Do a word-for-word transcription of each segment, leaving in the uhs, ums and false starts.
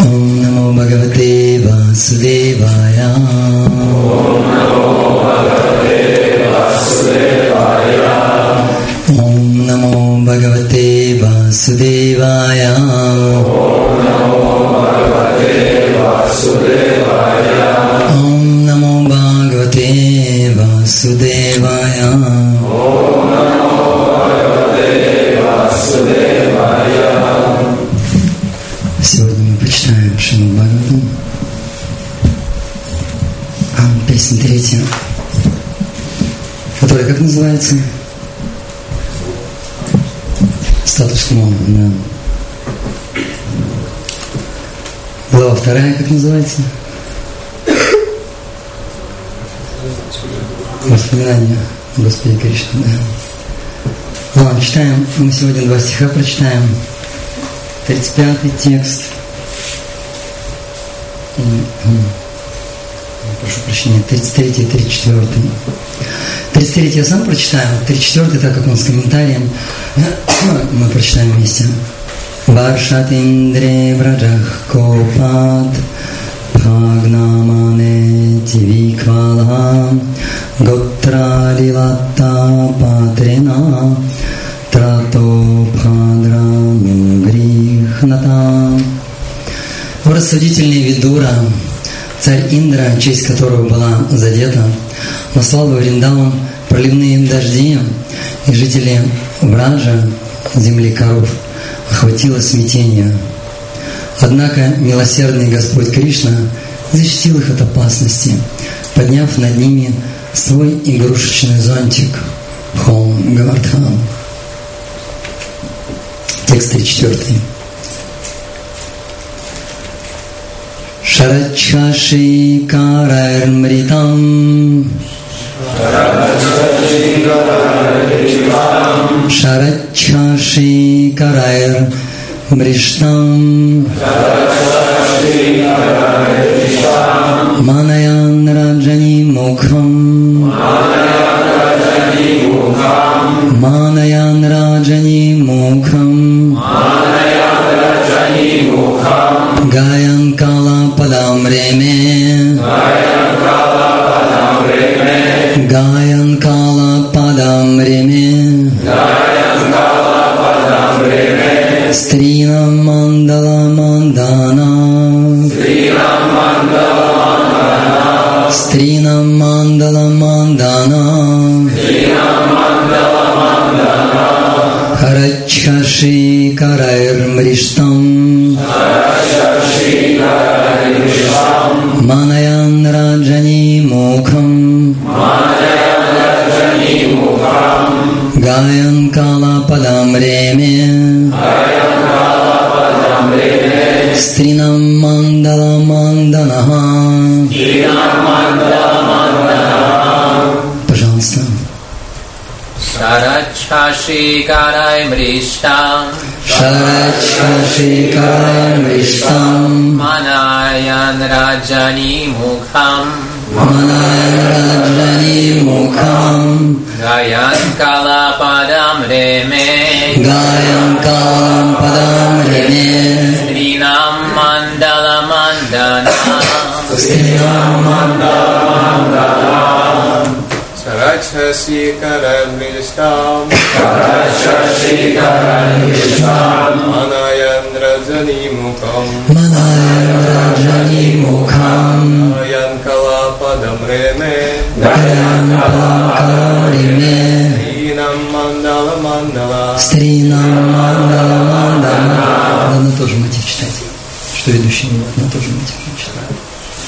Om Namo Bhagavate Vasudevaya. Om Namo Bhagavate Vasudevaya. Om Namo Bhagavate Vasudevaya. Om Namo Bhagavate Vasudevaya. Om Namo Bhagavate Vasudevaya. Om Namo Bhagavate Vasudevaya. Сегодня мы почитаем Шримад Бхагаватам. А, песня третья, которая как называется? Статус-кво, да. Глава вторая, как называется? Воспоминания о Господе Кришне, да. Ладно, читаем. Мы сегодня два стиха прочитаем. тридцать пятый текст. И, прошу прощения, тридцать третий и тридцать четвёртый. тридцать третий я сам прочитаю, тридцать четвёртый, так как он с комментарием, мы прочитаем вместе. Варшатиндре враджах копат бхагнамане тивиквала готрадилата патрина трато бхадрану грихната. В рассудительный Видура, царь Индра, честь которого была задета, наслал во Вриндаван проливные дожди, и жители Враджа, земли коров, охватило смятение. Однако милосердный Господь Кришна защитил их от опасности, подняв над ними свой игрушечный зонтик Бхом Гавардхан. Текст тридцать четвёртый. Шарачхаши караймритам Шарачхаши карайр мриштам Манаян раджани мукхам Манаян раджани мукхам Гаян кала падам реме Гаян кала падам реме Стринам мандала мандана Стринам мандала мандана Харачхаши карайр мриштам Манаян раджани мукхам Гаян кала падам реме Стринам мандала мандана. Пожалуйста. Шарачхаши карай мриштам Шарачхаши карай мриштам Манаян раджани мукхам Манаян раджани мукхам Гаян кала падам реме Гаян калам падам реме Стринам мандала мандана Стринам мандала мандана Шарачхаши карай мриштам Шарачхаши карай мриштам Манаян раджани мукхам Манаян раджани мукхам Гаян кала падам реме Гаян калам реме Стринам мандала мандала Стринам мандала мандана. Надо тоже мотив читать, что ведущий не надо тоже мотив читать.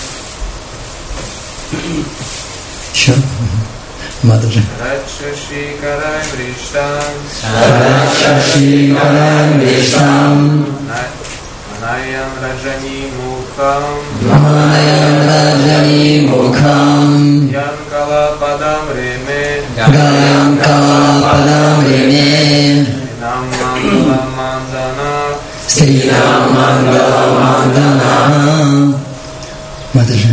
Еще? Мадхаджи. Шарачхаши карай мриштам Шарачхаши карай мриштам Манаян раджани мукхам Манаян раджани мукхам Гаян кала падам реме Гаян кала падам реме Стринам мандала мандана Стринам мандала мандана. Мадхаджи.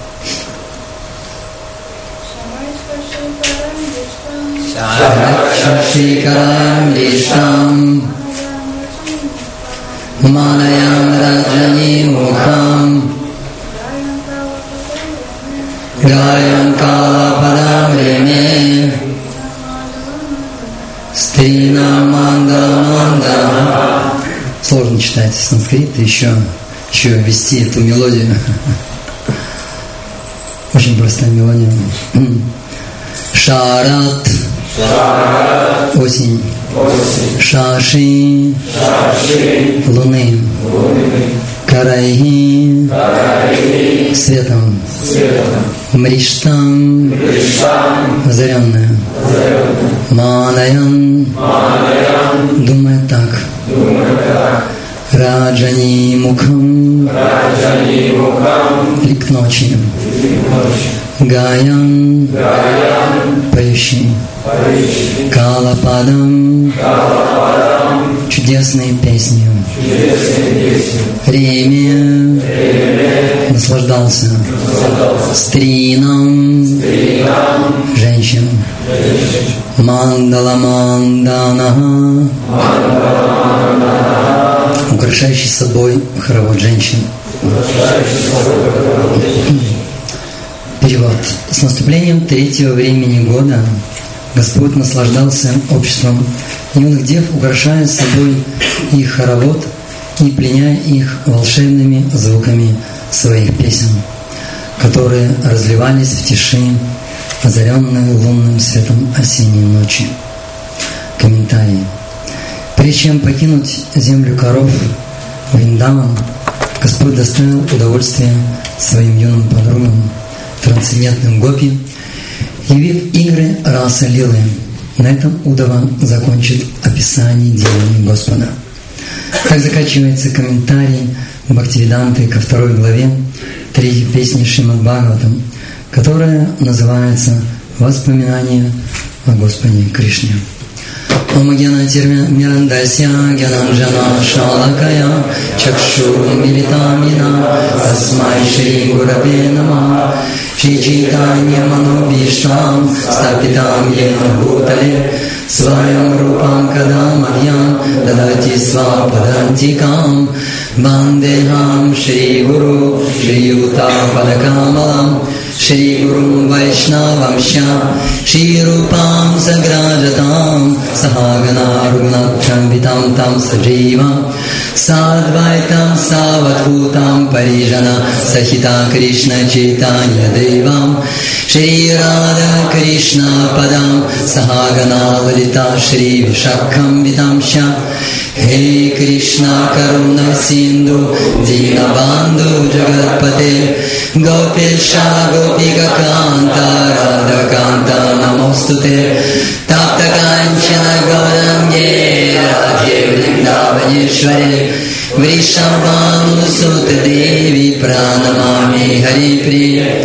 Шарачхаши карай мриштам Манаян раджани мукхам Гаям Калападам Реме Стрина Манда Манда. Сложно читать санскрит, еще, еще вести эту мелодию. Очень простая мелодия. Шарат. Шарат. Осень. Осень. Шаши. Шаши. Луны. Луны. Карайги. Карайги. Светом. Светом. Мриштам. Мриштам. Озаренная. Озаренная. Манаян. Манаян. Думает так. Думает так. Раджани Мукхам. Раджани Мукхам. Лик ночи. Лик ночи. Гаян. Гаян. Поющий. Поющий. Калападам. Калападам. Чудесные песни. Чудесные песни. Реме. Реме. Наслаждался. Наслаждался. Стринам. Стринам. Женщин. Женщин. Мандала Мандана. Мандала Мандана. Украшающий собой хоровод женщин. Украшающий собой хоровод женщин. Перевод. С наступлением третьего времени года Господь наслаждался обществом юных дев, украшая собой их хоровод и пленяя их волшебными звуками своих песен, которые разливались в тиши, озаренные лунным светом осенней ночи. Комментарий. Прежде чем покинуть землю коров Вриндаван, Господь доставил удовольствие своим юным подругам, трансцендентным гопи, явив игры раса Лилы. На этом Удава закончит описание деяний Господа. Так заканчивается комментарий Бхактивиданты ко второй главе третьей песни Шримад Бхагаватам, которая называется «Воспоминания о Господе Кришне». Ом Гьяна Тирмирандасья Гьянанджана Шалакая Чакшу Милитамина Тасмай Шри Гурабе Нама Шри Чайтанья Манобиштам Стапитам Йена Бхутале Сваям Рупам Кадам Адьям Дадати Свападантикам Вандехам Шри Гуру Шри Юта Падакамалам Шри Гуру Вайшнавамща Шри Рупам Саграджатам Сахагана Ругнатхам Витам Там Саджива Садвайтам Савадхутам Парижана Сахита Кришна Чайтанья Девам Шри Рада Кришна Падам Сахагана Лалита Шри Вишакхам Витамща Хей Кришна Каруна Синду Динабанду Джагатпате Гопеша Гопика Канта Рада Канта Намостуте Тапта Канчана Гауранге Радхе Вриндаванешваре Вришабхану Сута Деви Пранамами Харипри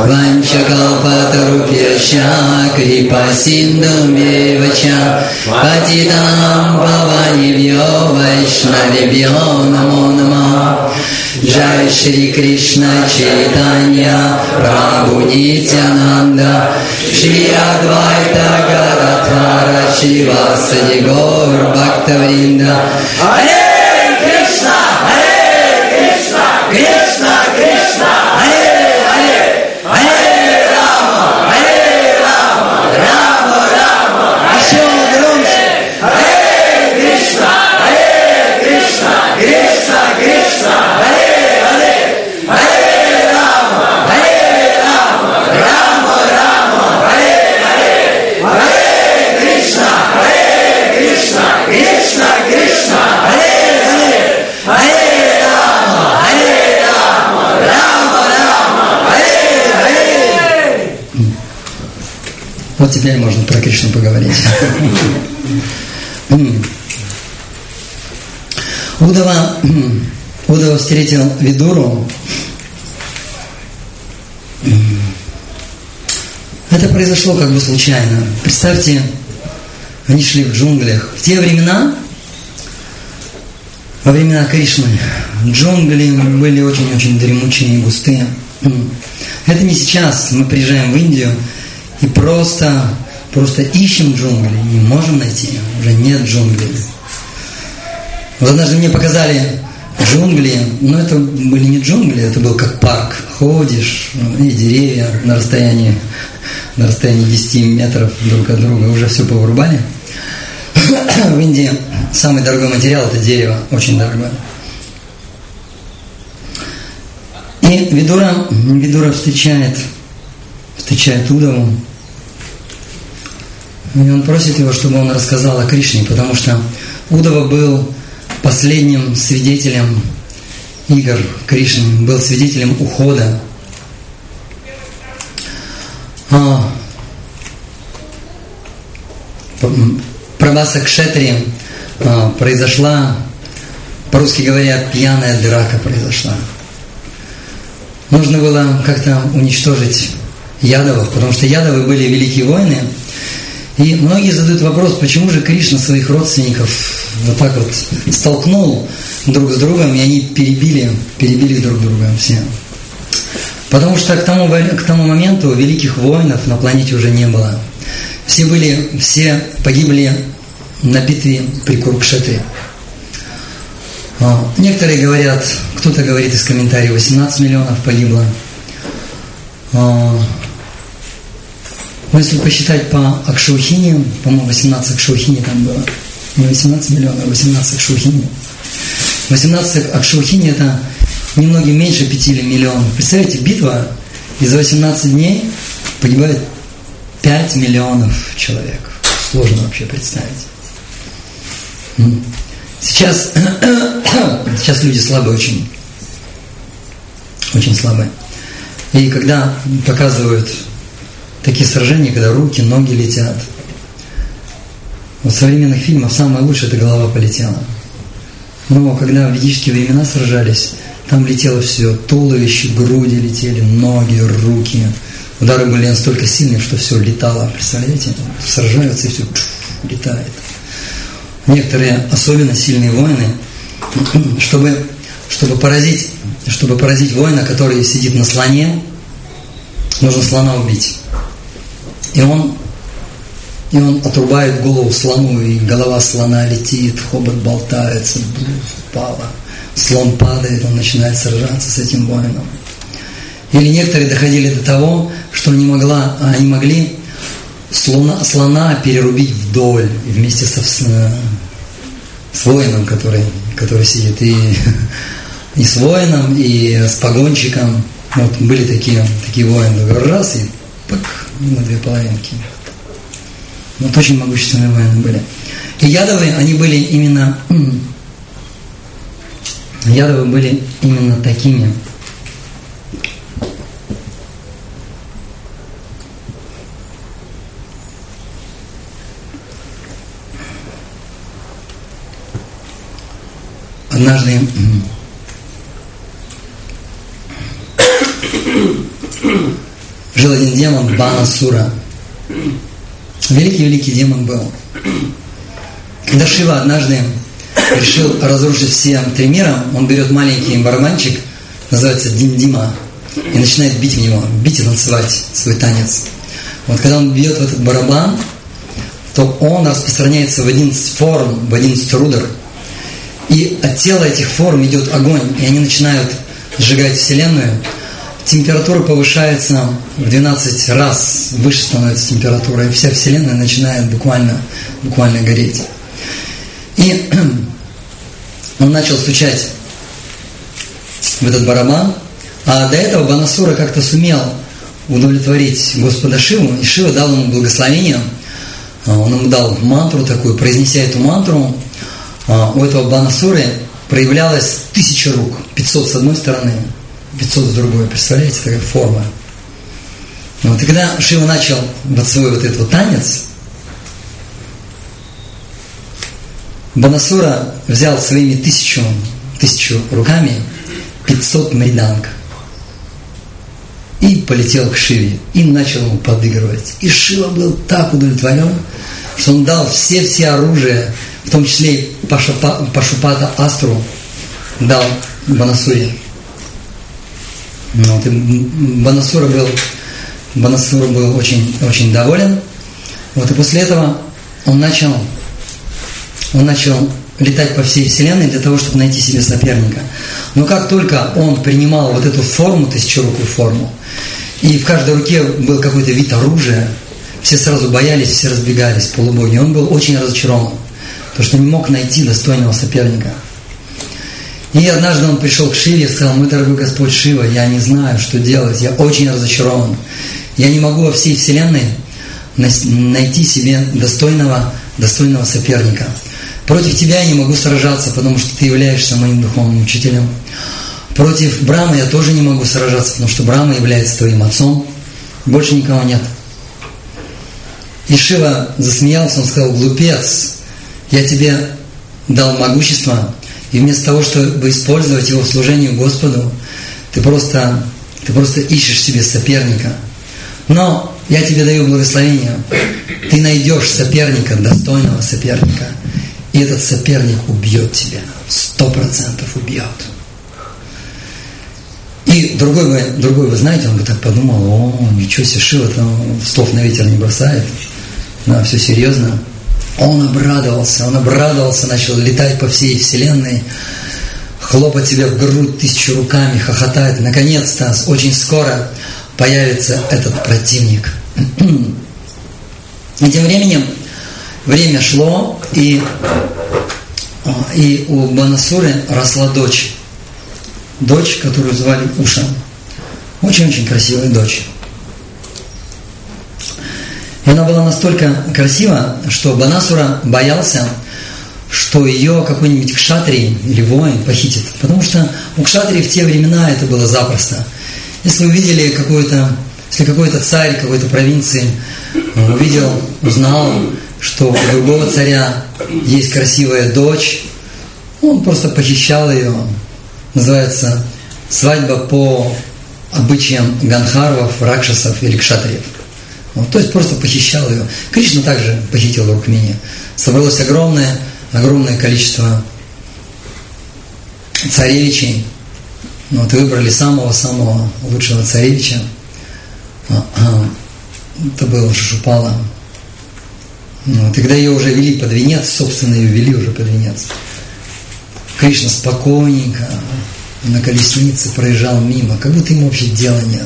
Ванчакалпатарупьяща Крипа Синду Мевача Патитанам Паванивьо Вайшнавибьо Намо Нама Джай Шри Кришна Чайтанья Прабху Нитянанда Шри Адвайта Гададхара Шри Васади Гор Бхактавринда Харе Кришна, Харе Кришна, Кришна Кришна, Харе Харе, Харе Рама, Харе Рама, Рама Рама, еще громче. Харе Кришна, Харе Кришна, Кришна Кришна, Харе Харе, Харе Рама, Харе Рама, Рама Рама, Харе Харе, Харе Кришна, Харе Кришна, Кришна Кришна, Харе Харе, Харе Рама, Харе Рама, Рама Рама, Харе Харе. Вот теперь можно про Кришну поговорить. Удава, Удава встретил Видуру. Это произошло как бы случайно. Представьте, они шли в джунглях. В те времена, во времена Кришны, джунгли были очень-очень дремучие и густые. Это не сейчас. Мы приезжаем в Индию и просто, просто ищем джунгли, не можем найти. Уже нет джунглей. Вот однажды мне показали джунгли, но это были не джунгли, это был как парк. Ходишь, и деревья на расстоянии, на расстоянии десяти метров друг от друга, уже все повырубали. В Индии самый дорогой материал – это дерево, очень дорогое. И Видура, Видура встречает, встречает Удаву, и он просит его, чтобы он рассказал о Кришне, потому что Удава был последним свидетелем игр Кришны, был свидетелем ухода. А, Прабхаса Кшетри а, произошла, по-русски говоря, пьяная драка произошла. Нужно было как-то уничтожить ядовов, потому что ядовы были великие воины. И многие задают вопрос, почему же Кришна своих родственников вот так вот столкнул друг с другом, и они перебили, перебили друг друга все. Потому что к тому, к тому моменту великих воинов на планете уже не было. Все были, все погибли на битве при Курукшетре. Некоторые говорят, кто-то говорит из комментариев, восемнадцать миллионов погибло. Но если посчитать по Акшаухине, по-моему, восемнадцать Акшаухини там было. Не восемнадцать миллионов, а восемнадцать Акшаухини. восемнадцать Акшаухини – это немногим меньше пяти миллионов. Представляете, битва, и за восемнадцать дней погибает пять миллионов человек. Сложно вообще представить. Сейчас, сейчас люди слабые очень. Очень слабые. И когда показывают такие сражения, когда руки, ноги летят. Вот в современных фильмах самое лучшее – это голова полетела. Но когда в ведические времена сражались, там летело все, туловище, груди летели, ноги, руки. Удары были настолько сильные, что все летало. Представляете? Сражаются и все летает. Некоторые особенно сильные воины, чтобы, чтобы, поразить, чтобы поразить воина, который сидит на слоне, нужно слона убить. И он, и он отрубает голову слону, и голова слона летит, хобот болтается, упала. Слон падает, он начинает сражаться с этим воином. Или некоторые доходили до того, что они, могла, они могли слона, слона перерубить вдоль вместе со, с, с воином, который, который сидит. И, и с воином, и с погонщиком. Вот были такие, такие воины. Раз и пак, на две половинки. Вот очень могущественные воины были. И ядовы, они были именно... Ядовы были именно такими. Однажды жил один демон Банасура. Великий-великий демон был. Когда Шива однажды решил разрушить все три мира, он берет маленький барабанчик, называется Дим-Дима, и начинает бить в него, бить и танцевать свой танец. Вот когда он бьет в этот барабан, то он распространяется в одиннадцать форм, в одиннадцать рудр, и от тела этих форм идет огонь, и они начинают сжигать Вселенную. Температура повышается в двенадцать раз, выше становится температура, и вся Вселенная начинает буквально, буквально гореть. И он начал стучать в этот барабан, а до этого Банасура как-то сумел удовлетворить Господа Шиву, и Шива дал ему благословение, он ему дал мантру такую, произнеся эту мантру, у этого Банасуры проявлялось тысяча рук, пятьсот с одной стороны, пятьсот с другой, представляете, такая форма. Вот, и когда Шива начал вот свой вот этот вот танец, Банасура взял своими тысячу, тысячу руками пятьсот мриданг и полетел к Шиве, и начал ему подыгрывать. И Шива был так удовлетворен, что он дал все-все оружие, в том числе и Пашупа, Пашупата Астру, дал Банасуре. Вот, и Банасура был, Банасура был очень, очень доволен. Вот, и после этого он начал, он начал летать по всей Вселенной для того, чтобы найти себе соперника. Но как только он принимал вот эту форму, тысячерукую форму, и в каждой руке был какой-то вид оружия, все сразу боялись, все разбегались, полубоги. Он был очень разочарован, потому что не мог найти достойного соперника. И однажды он пришел к Шиве и сказал: мой дорогой Господь Шива, я не знаю, что делать, я очень разочарован. Я не могу во всей Вселенной найти себе достойного, достойного соперника. Против тебя я не могу сражаться, потому что ты являешься моим духовным учителем. Против Брахмы я тоже не могу сражаться, потому что Брахма является твоим отцом. Больше никого нет. И Шива засмеялся, он сказал: глупец, я тебе дал могущество, и вместо того, чтобы использовать его в служении Господу, ты просто, ты просто ищешь себе соперника. Но я тебе даю благословение. Ты найдешь соперника, достойного соперника. И этот соперник убьет тебя. Сто процентов убьет. И другой бы, другой бы, знаете, он бы так подумал: о, ничего себе, Шива там слов на ветер не бросает. Да, все серьезно. Он обрадовался, он обрадовался, начал летать по всей Вселенной, хлопать себя в грудь тысячу руками, хохотать. Наконец-то, очень скоро появится этот противник. И тем временем время шло, и, и у Банасуры росла дочь. Дочь, которую звали Уша. Очень-очень красивая дочь. И она была настолько красива, что Банасура боялся, что ее какой-нибудь кшатрий или воин похитит. Потому что у кшатрий в те времена это было запросто. Если увидели какой-то, если какой-то царь какой-то провинции увидел, узнал, что у другого царя есть красивая дочь, он просто похищал ее. Называется свадьба по обычаям ганхарвов, ракшасов или кшатриев. Вот, то есть просто похищал ее. Кришна также похитил Рукмини. Собралось огромное, огромное количество царевичей. Вот, и выбрали самого-самого лучшего царевича. Это был Шишупала. Вот, и когда ее уже вели под венец, собственно, ее вели уже под венец, Кришна спокойненько на колеснице проезжал мимо, как будто ему вообще дела нет.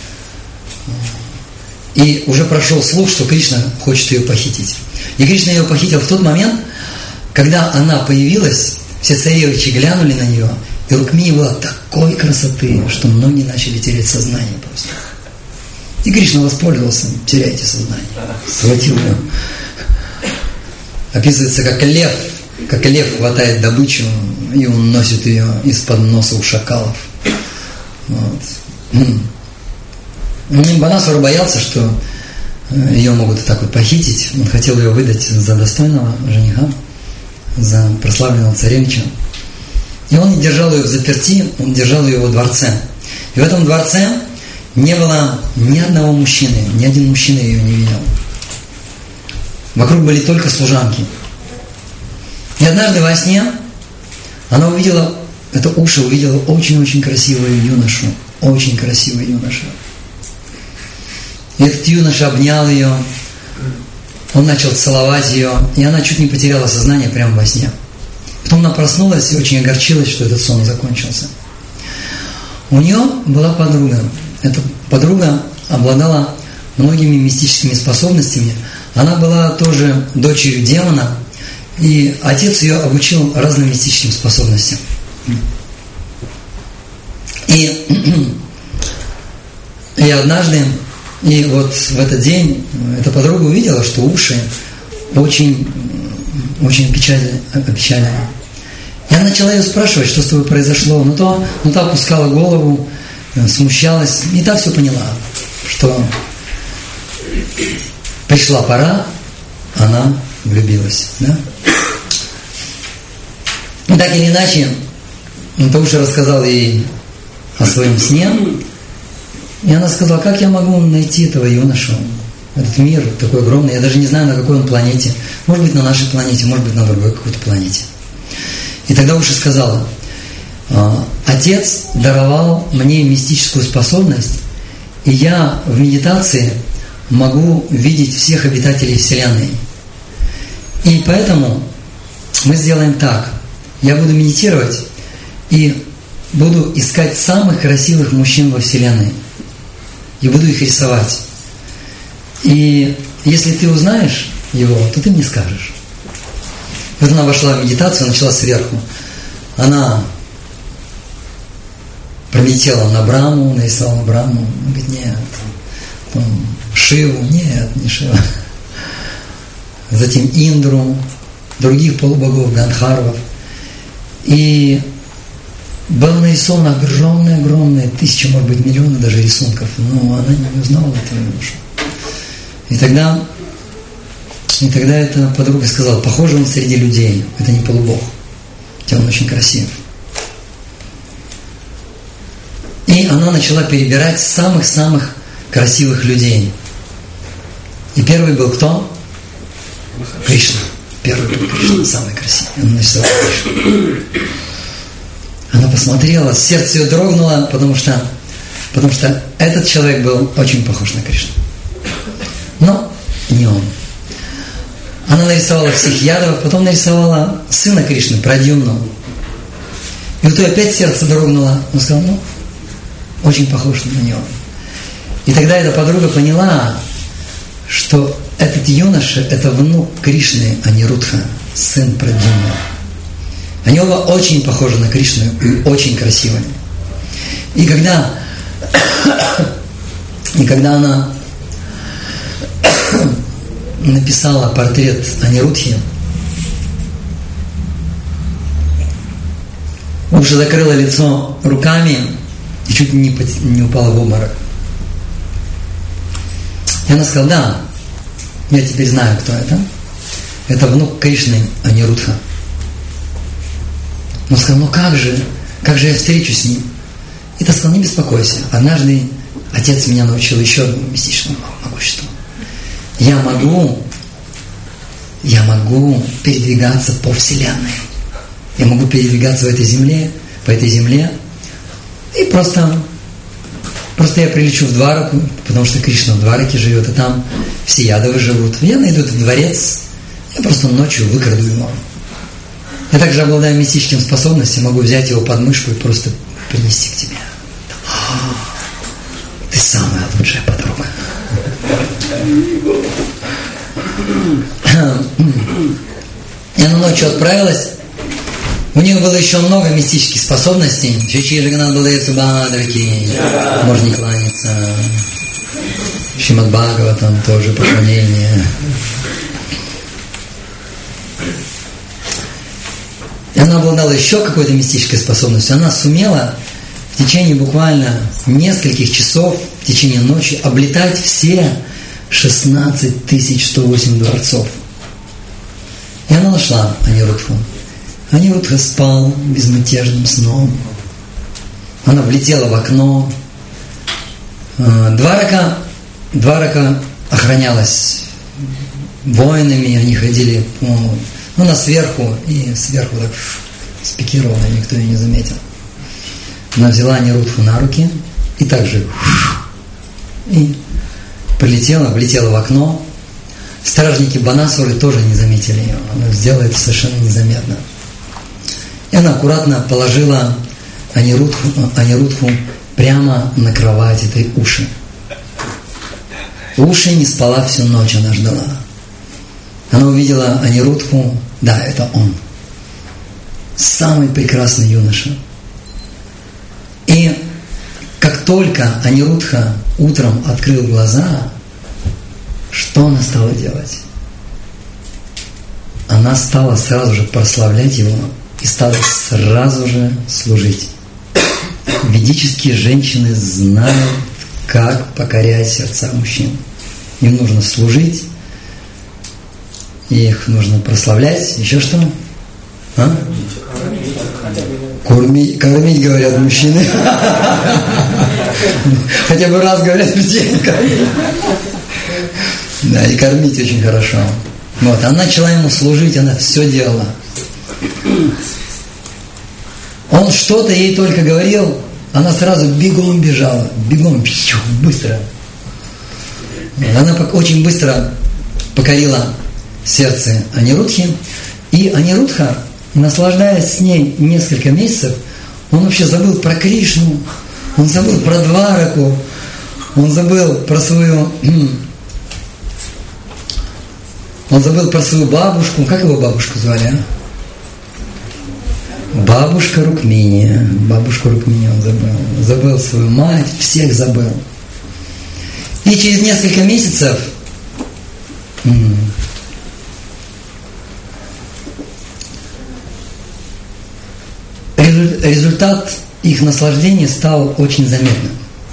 И уже прошел слух, что Кришна хочет ее похитить. И Кришна ее похитил в тот момент, когда она появилась, все царевичи глянули на нее, и Рукмини была такой красоты, что многие начали терять сознание просто. И Кришна воспользовался: теряйте сознание. Схватил ее. Описывается, как лев, как лев хватает добычу, и он носит ее из-под носа у шакалов. Вот. Банасура боялся, что ее могут так вот похитить. Он хотел ее выдать за достойного жениха, за прославленного царевича. И он держал ее в заперти, он держал ее во дворце. И в этом дворце не было ни одного мужчины, ни один мужчина ее не видел. Вокруг были только служанки. И однажды во сне она увидела, эта Уша увидела очень-очень красивую юношу, очень красивую юношу. И этот юноша обнял ее, он начал целовать ее, и она чуть не потеряла сознание прямо во сне. Потом она проснулась и очень огорчилась, что этот сон закончился. У нее была подруга. Эта подруга обладала многими мистическими способностями. Она была тоже дочерью демона, и отец ее обучил разным мистическим способностям. И, и однажды, и вот в этот день эта подруга увидела, что Уши очень, очень опечалена. опечалена. Я начала ее спрашивать, что с тобой произошло. Но то, но та опускала голову, смущалась, и та все поняла, что пришла пора, она влюбилась. Да? И так или иначе, Тауша рассказал ей о своем сне, и она сказала: как я могу найти этого юношу? Этот мир такой огромный, я даже не знаю, на какой он планете. Может быть, на нашей планете, может быть, на другой какой-то планете. И тогда Уша сказала: отец даровал мне мистическую способность, и я в медитации могу видеть всех обитателей Вселенной. И поэтому мы сделаем так. я буду медитировать и буду искать самых красивых мужчин во Вселенной. И буду их рисовать. И если ты узнаешь его, то ты мне скажешь. Вот она вошла в медитацию, начала сверху. Она пролетела на Браму, нарисовала Браму. Он говорит, нет. Там, Шиву, нет, не Шива. Затем Индру, других полубогов, Гандхарвов. И было нарисовано огромное-огромное, тысячи, может быть, миллионы даже рисунков. Но она не узнала этого юношу. И тогда, и тогда эта подруга сказала, похоже, он среди людей, это не полубог, хотя он очень красив. И она начала перебирать самых-самых красивых людей. И первый был кто? Кришна. Первый был Кришна, самый красивый. Она нарисовала Кришну. Она посмотрела, сердце ее дрогнуло, потому что, потому что этот человек был очень похож на Кришну. Но не он. Она нарисовала всех ядов, потом нарисовала сына Кришны, Прадьюмну. И вот ее опять сердце дрогнуло. Он сказал, ну, очень похож на него. И тогда эта подруга поняла, что этот юноша – это внук Кришны, а не Рудха, сын Прадьюмны. Они оба очень похожи на Кришну и очень красивые. И когда, и когда она написала портрет Анирудхи, уже закрыла лицо руками и чуть не, не упала в обморок. И она сказала, да, я теперь знаю, кто это. Это внук Кришны, Анирудха. Он сказал, ну как же, как же я встречусь с ним? И ты сказал, не беспокойся. Однажды отец меня научил еще одному мистическому могуществу. Я могу, я могу передвигаться по Вселенной. Я могу передвигаться в этой земле, по этой земле. И просто, просто я прилечу в Двараку, потому что Кришна в Двараке живет, и там все ядовы живут. Я найду этот дворец, я просто ночью выкраду его. Я также обладаю мистическим способностью, могу взять его под мышку и просто принести к тебе. Ты самая лучшая подруга. И она ночью отправилась. У нее было еще много мистических способностей. Шичи Джаганнат Балдея Субхадраки. Можно не кланяться. Шримад Бхагаватам тоже поклонение. И она обладала еще какой-то мистической способностью. Она сумела в течение буквально нескольких часов, в течение ночи, облетать все шестнадцать тысяч сто восемь дворцов. И она нашла Анирудху. Анирудха спал безмятежным сном. Она влетела в окно. Дварака, Дварака охранялась воинами, они ходили по... Ну, она сверху, и сверху так спикировала, никто ее не заметил. Она взяла Анирудху на руки и также и полетела, влетела в окно. Стражники Банасуры тоже не заметили ее. Она сделала это совершенно незаметно. И она аккуратно положила Анирудху, Анирудху прямо на кровать этой Уши. Уши не спала всю ночь, она ждала. Она увидела Анирудху, да, это он. Самый прекрасный юноша. И как только Анирудха утром открыл глаза, что она стала делать? Она стала сразу же прославлять его и стала сразу же служить. Ведические женщины знают, как покорять сердца мужчин. Им нужно служить, их нужно прославлять. Еще что? А? Кормить, кормить, говорят мужчины. Хотя бы раз говорят в день кормить. Да, и кормить очень хорошо. Вот, она начала ему служить, она все делала. Он что-то ей только говорил, она сразу бегом бежала, бегом, быстро. Она очень быстро покорила сердце Анирудхи, и Анирудха И наслаждаясь с ней несколько месяцев, он вообще забыл про Кришну, он забыл про Двараку, он забыл про свою... Он забыл про свою бабушку. Как его бабушку звали, а? Бабушка Рукмини. Бабушку Рукмини он забыл. Забыл свою мать, всех забыл. И через несколько месяцев результат их наслаждения стал очень заметным.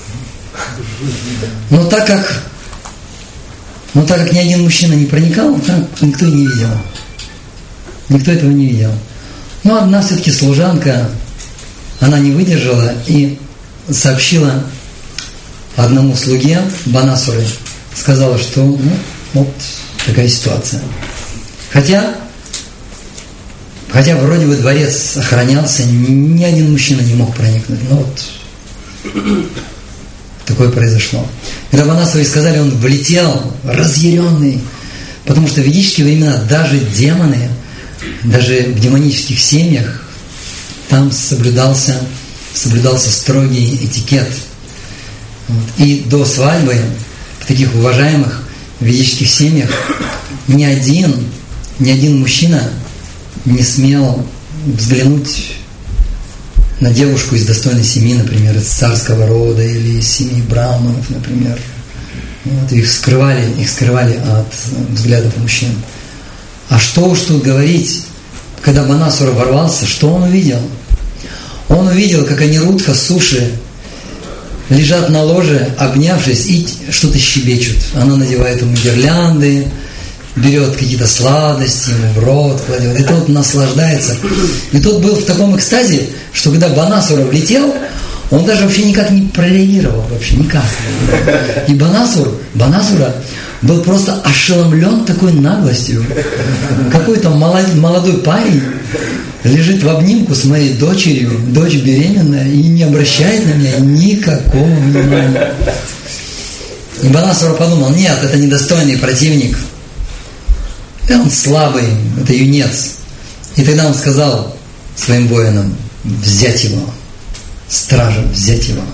Но так как, но так как ни один мужчина не проникал, там никто и не видел. Никто этого не видел. Но одна все-таки служанка, она не выдержала и сообщила одному слуге Банасуры, сказала, что ну, вот такая ситуация. Хотя, хотя вроде бы дворец охранялся, ни один мужчина не мог проникнуть. Но вот такое произошло. Когда Банасуре сказали, он влетел, разъяренный, потому что в ведические времена даже демоны, даже в демонических семьях там соблюдался, соблюдался строгий этикет. Вот. И до свадьбы в таких уважаемых ведических семьях ни один, ни один мужчина не смел взглянуть на девушку из достойной семьи, например, из царского рода или из семьи Браманов, например. Вот. Их скрывали, их скрывали от взглядов мужчин. А что уж тут говорить, когда Банасура ворвался, что он увидел? Он увидел, как Анирудха с Суши лежат на ложе, обнявшись, и что-то щебечут. Она надевает ему гирлянды, берет какие-то сладости ему в рот, кладет. И тот наслаждается. И тот был в таком экстазе, что когда Банасура влетел, он даже вообще никак не прореагировал, вообще никак. И Банасур, Банасура был просто ошеломлен такой наглостью. Какой-то молодой парень лежит в обнимку с моей дочерью, дочь беременная, и не обращает на меня никакого внимания. И Банасура подумал, нет, это недостойный противник. И он слабый, это юнец. И тогда он сказал своим воинам, взять его, стража, взять его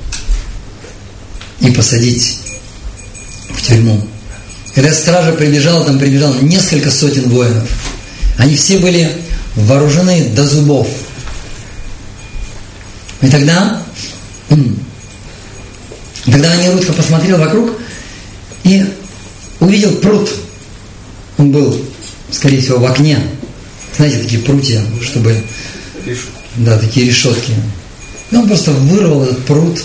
и посадить в тюрьму. Когда стража прибежала, там прибежало несколько сотен воинов. Они все были вооружены до зубов. И тогда, тогда Анирудха посмотрел вокруг и увидел пруд. Он был, скорее всего, в окне. Знаете, такие прутья, чтобы... Да, такие решетки. И он просто вырвал этот пруд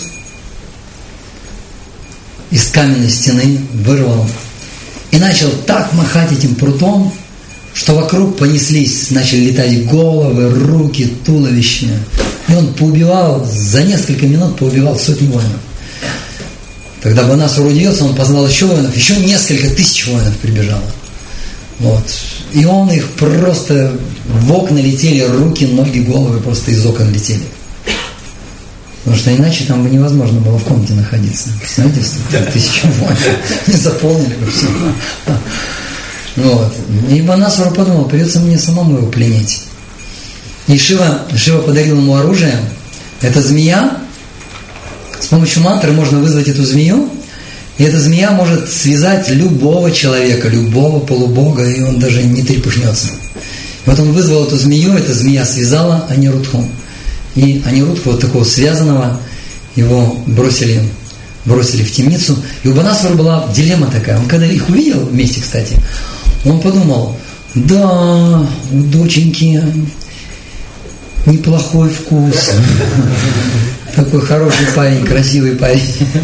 из каменной стены, вырвал. И начал так махать этим прутом, что вокруг понеслись, начали летать головы, руки, туловища. И он поубивал, за несколько минут поубивал сотни воинов. Когда Банасур удивился, он позвал еще воинов, еще несколько тысяч воинов прибежало. Вот. И он их просто в окна летели, руки, ноги, головы просто из окон летели. Потому что иначе там бы невозможно было в комнате находиться. Знаете, тысячи воинов не заполнили бы все. Вот. И Банасура подумал, придется мне самому его пленить. И Шива, Шива подарил ему оружие. Это змея. С помощью мантры можно вызвать эту змею. И эта змея может связать любого человека, любого полубога, и он даже не трепыхнется. И вот он вызвал эту змею, эта змея связала Анирудху. И Анирудху, вот такого связанного, его бросили, бросили в темницу. И у Банасура была дилемма такая. Он когда их увидел вместе, кстати, он подумал, да, у доченьки неплохой вкус. Такой хороший парень, красивый парень.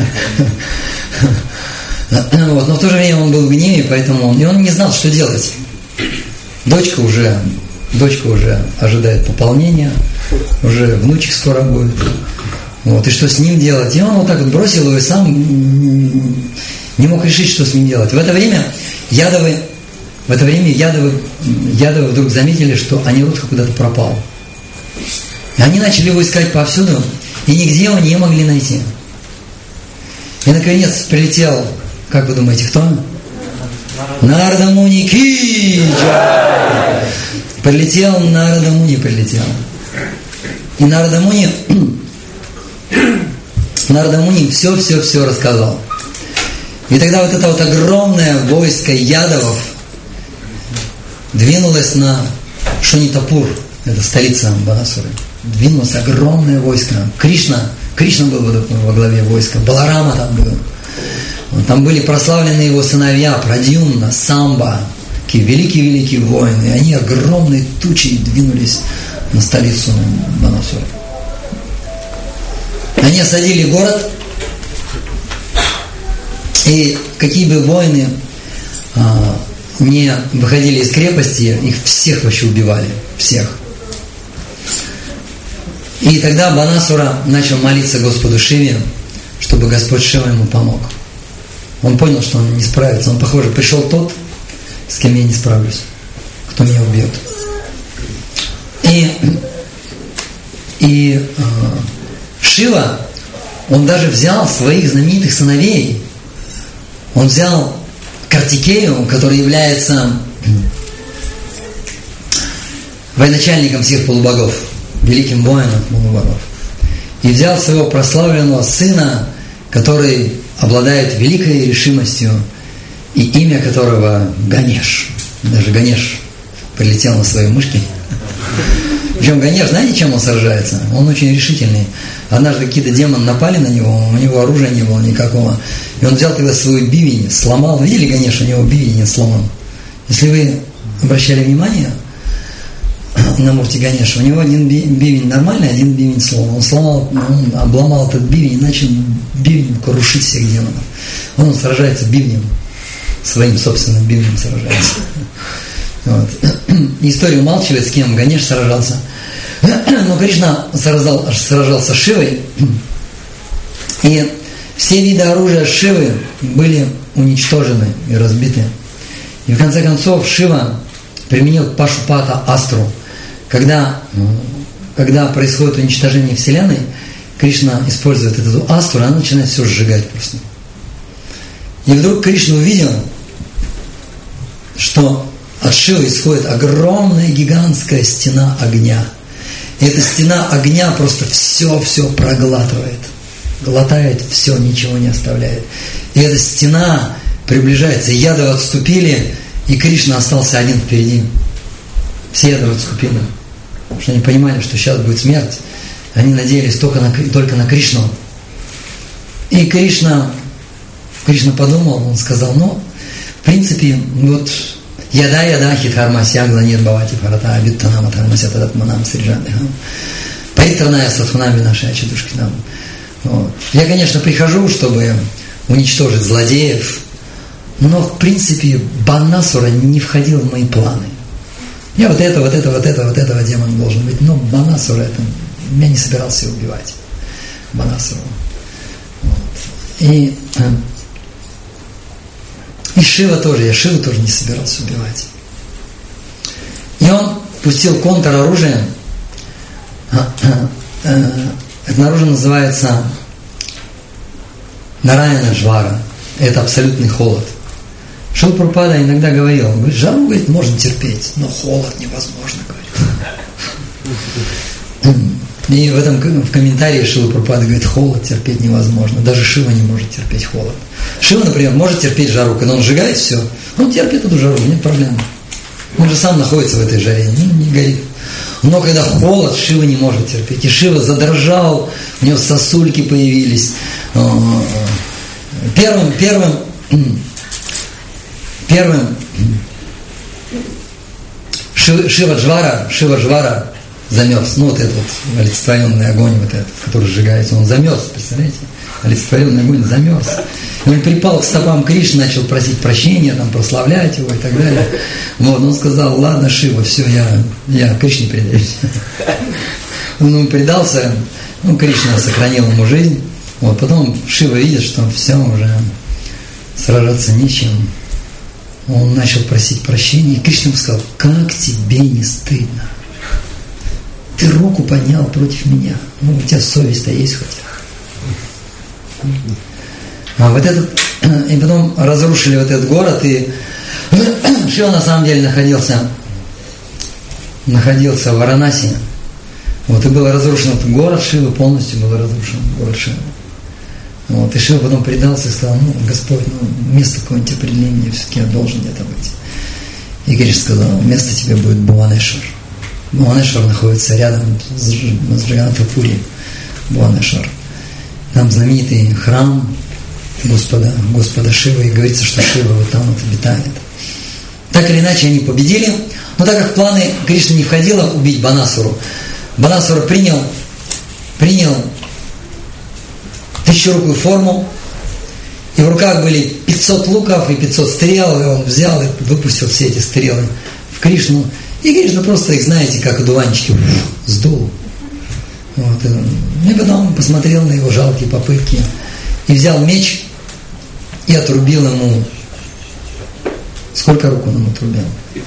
Вот. Но в то же время он был в гневе, поэтому он, и он не знал, что делать. Дочка уже, дочка уже ожидает пополнения, уже внучек скоро будет. Вот. И что с ним делать? И он вот так вот бросил его и сам не мог решить, что с ним делать. В это время Ядовы, в это время Ядовы, Ядовы вдруг заметили, что Анирудха куда-то пропал. И они начали его искать повсюду, и нигде его не могли найти. И наконец прилетел, как вы думаете, кто? Нарада Муни ки джай! Прилетел, Нарада Муни прилетел. И Нарада Муни, Нарада Муни все-все-все рассказал. И тогда вот это вот огромное войско ядовов двинулось на Шунитапур, это столица Банасуры. Двинулось огромное войско. Кришна, Кришна был во главе войска, Баларама там был. Там были прославлены его сыновья Прадьюмна, Самба, такие великие-великие воины. И они огромной тучей двинулись на столицу Банасуры. Они осадили город, и какие бы воины а, не выходили из крепости, их всех вообще убивали, всех. И тогда Банасура начал молиться Господу Шиве, чтобы Господь Шива ему помог. Он понял, что он не справится. Он, похоже, пришел тот, с кем я не справлюсь, кто меня убьет. И, и э, Шива, он даже взял своих знаменитых сыновей. Он взял Картикею, который является военачальником всех полубогов, великим воином полубогов, и взял своего прославленного сына, который обладает великой решимостью, и имя которого Ганеш. Даже Ганеш прилетел на своей мышке. Причем Ганеш, знаете, чем он сражается? Он очень решительный. Однажды какие-то демоны напали на него, у него оружия не было никакого. И он взял тогда свой бивень, сломал. Видели, Ганеш, у него бивень не сломан. Если вы обращали внимание на Мурти Ганеша, у него один бивень нормальный, один бивень сломан. Он сломал, он обломал этот бивень и начал бивень крушить всех демонов. Он сражается бивнем, своим собственным бивнем сражается. Вот. История умалчивает, с кем Ганеш сражался. Но Кришна сражал, сражался с Шивой, и все виды оружия Шивы были уничтожены и разбиты. И в конце концов Шива применил Пашупата Астру. Когда, когда происходит уничтожение Вселенной, Кришна использует эту астру, и она начинает все сжигать просто. И вдруг Кришна увидел, что от Шивы исходит огромная гигантская стена огня. И эта стена огня просто все-все проглатывает. Глотает все, ничего не оставляет. И эта стена приближается. Ядовы отступили, и Кришна остался один впереди. Все ядовы отступили. Потому что они понимали, что сейчас будет смерть. Они надеялись только на, только на Кришну. И Кришна, Кришна подумал, он сказал, ну, в принципе, вот яда яда хитхармасья гланир бавати фарата абиттанама дхармася тадатманам сриджандхам паритраная сатхунами нашей ачадушки нам. Я, конечно, прихожу, чтобы уничтожить злодеев, но, в принципе, Банасура не входил в мои планы. Я вот это, вот это, вот это, вот этого демона должен быть, но Банасура это, я не собирался убивать. Банасуру. Вот. И И Шива тоже, я Шиву тоже не собирался убивать. И он пустил контроружие. Это оружие называется Нараяна Джвара. Это абсолютный холод. Шрила Прабхупада иногда говорил, он говорит, жару, говорит, можно терпеть, но холод невозможно, говорит. И в этом в комментарии Шрила Прабхупада говорит, холод терпеть невозможно. Даже Шива не может терпеть холод. Шива, например, может терпеть жару, когда он сжигает все, он терпит эту жару, нет проблем. Он же сам находится в этой жаре, не, не горит. Но когда холод, Шива не может терпеть. И Шива задрожал, у него сосульки появились. Первым, первым, первым Шива Джвара, Шива Джвара замерз. Ну, вот этот вот олицетворенный огонь, вот этот, который сжигается, он замерз, представляете? Олицетворенный огонь замерз. И он припал к стопам Кришны, начал просить прощения, там, прославлять его и так далее. Вот, он сказал, ладно, Шива, все, я, я Кришне предаюсь. Он ему предался, ну, Кришна сохранил ему жизнь. Вот, потом Шива видит, что все, уже сражаться нечем. Он начал просить прощения, и Кришна ему сказал, как тебе не стыдно? Ты руку поднял против меня. Ну, у тебя совесть-то есть хотя бы. А вот этот, и потом разрушили вот этот город, и Шива на самом деле находился, находился в Варанаси. Вот, и был разрушен этот город Шивы, полностью был разрушен город Шивы. Вот, и Шива потом предался и сказал: ну, Господь, ну, место какое-нибудь определение, все-таки я должен где-то быть. И Кришна сказал: место тебе будет Бхуванешвар. Бхуванешвар находится рядом с Джаганатапури. Бхуванешвар. Там знаменитый храм Господа, Господа Шивы, и говорится, что Шива вот там вот обитает. Так или иначе они победили, но так как в планы Кришны не входило убить Банасуру, Банасура принял, принял тысячерукую форму, и в руках были пятьсот луков и пятьсот стрел, и он взял и выпустил все эти стрелы в Кришну, и Кришна просто их, знаете, как одуванчики, сдул. Вот. И потом посмотрел на его жалкие попытки и взял меч и отрубил ему. Сколько рук он ему отрубил?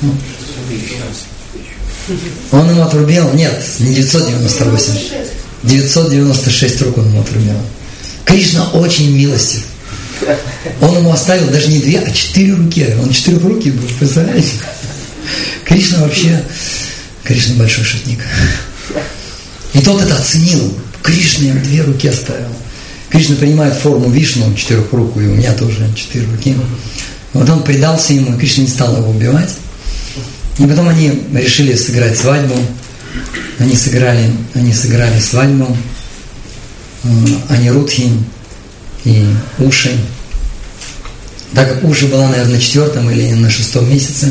Он ему отрубил, нет, не девятьсот девяносто восемь, девятьсот девяносто шесть рук он ему отрубил. Кришна очень милостив. Он ему оставил даже не две, а четыре руки. Он четырехрукий был, представляете? Кришна вообще, Кришна большой шутник. И тот это оценил. Кришна им две руки оставил. Кришна принимает форму Вишну, четырехрукую, и у меня тоже четыре руки. Вот он предался ему, и Кришна не стал его убивать. И потом они решили сыграть свадьбу. Они сыграли, они сыграли свадьбу. Анирудхи и Уши. Так как Уши была, наверное, на четвертом или на шестом месяце,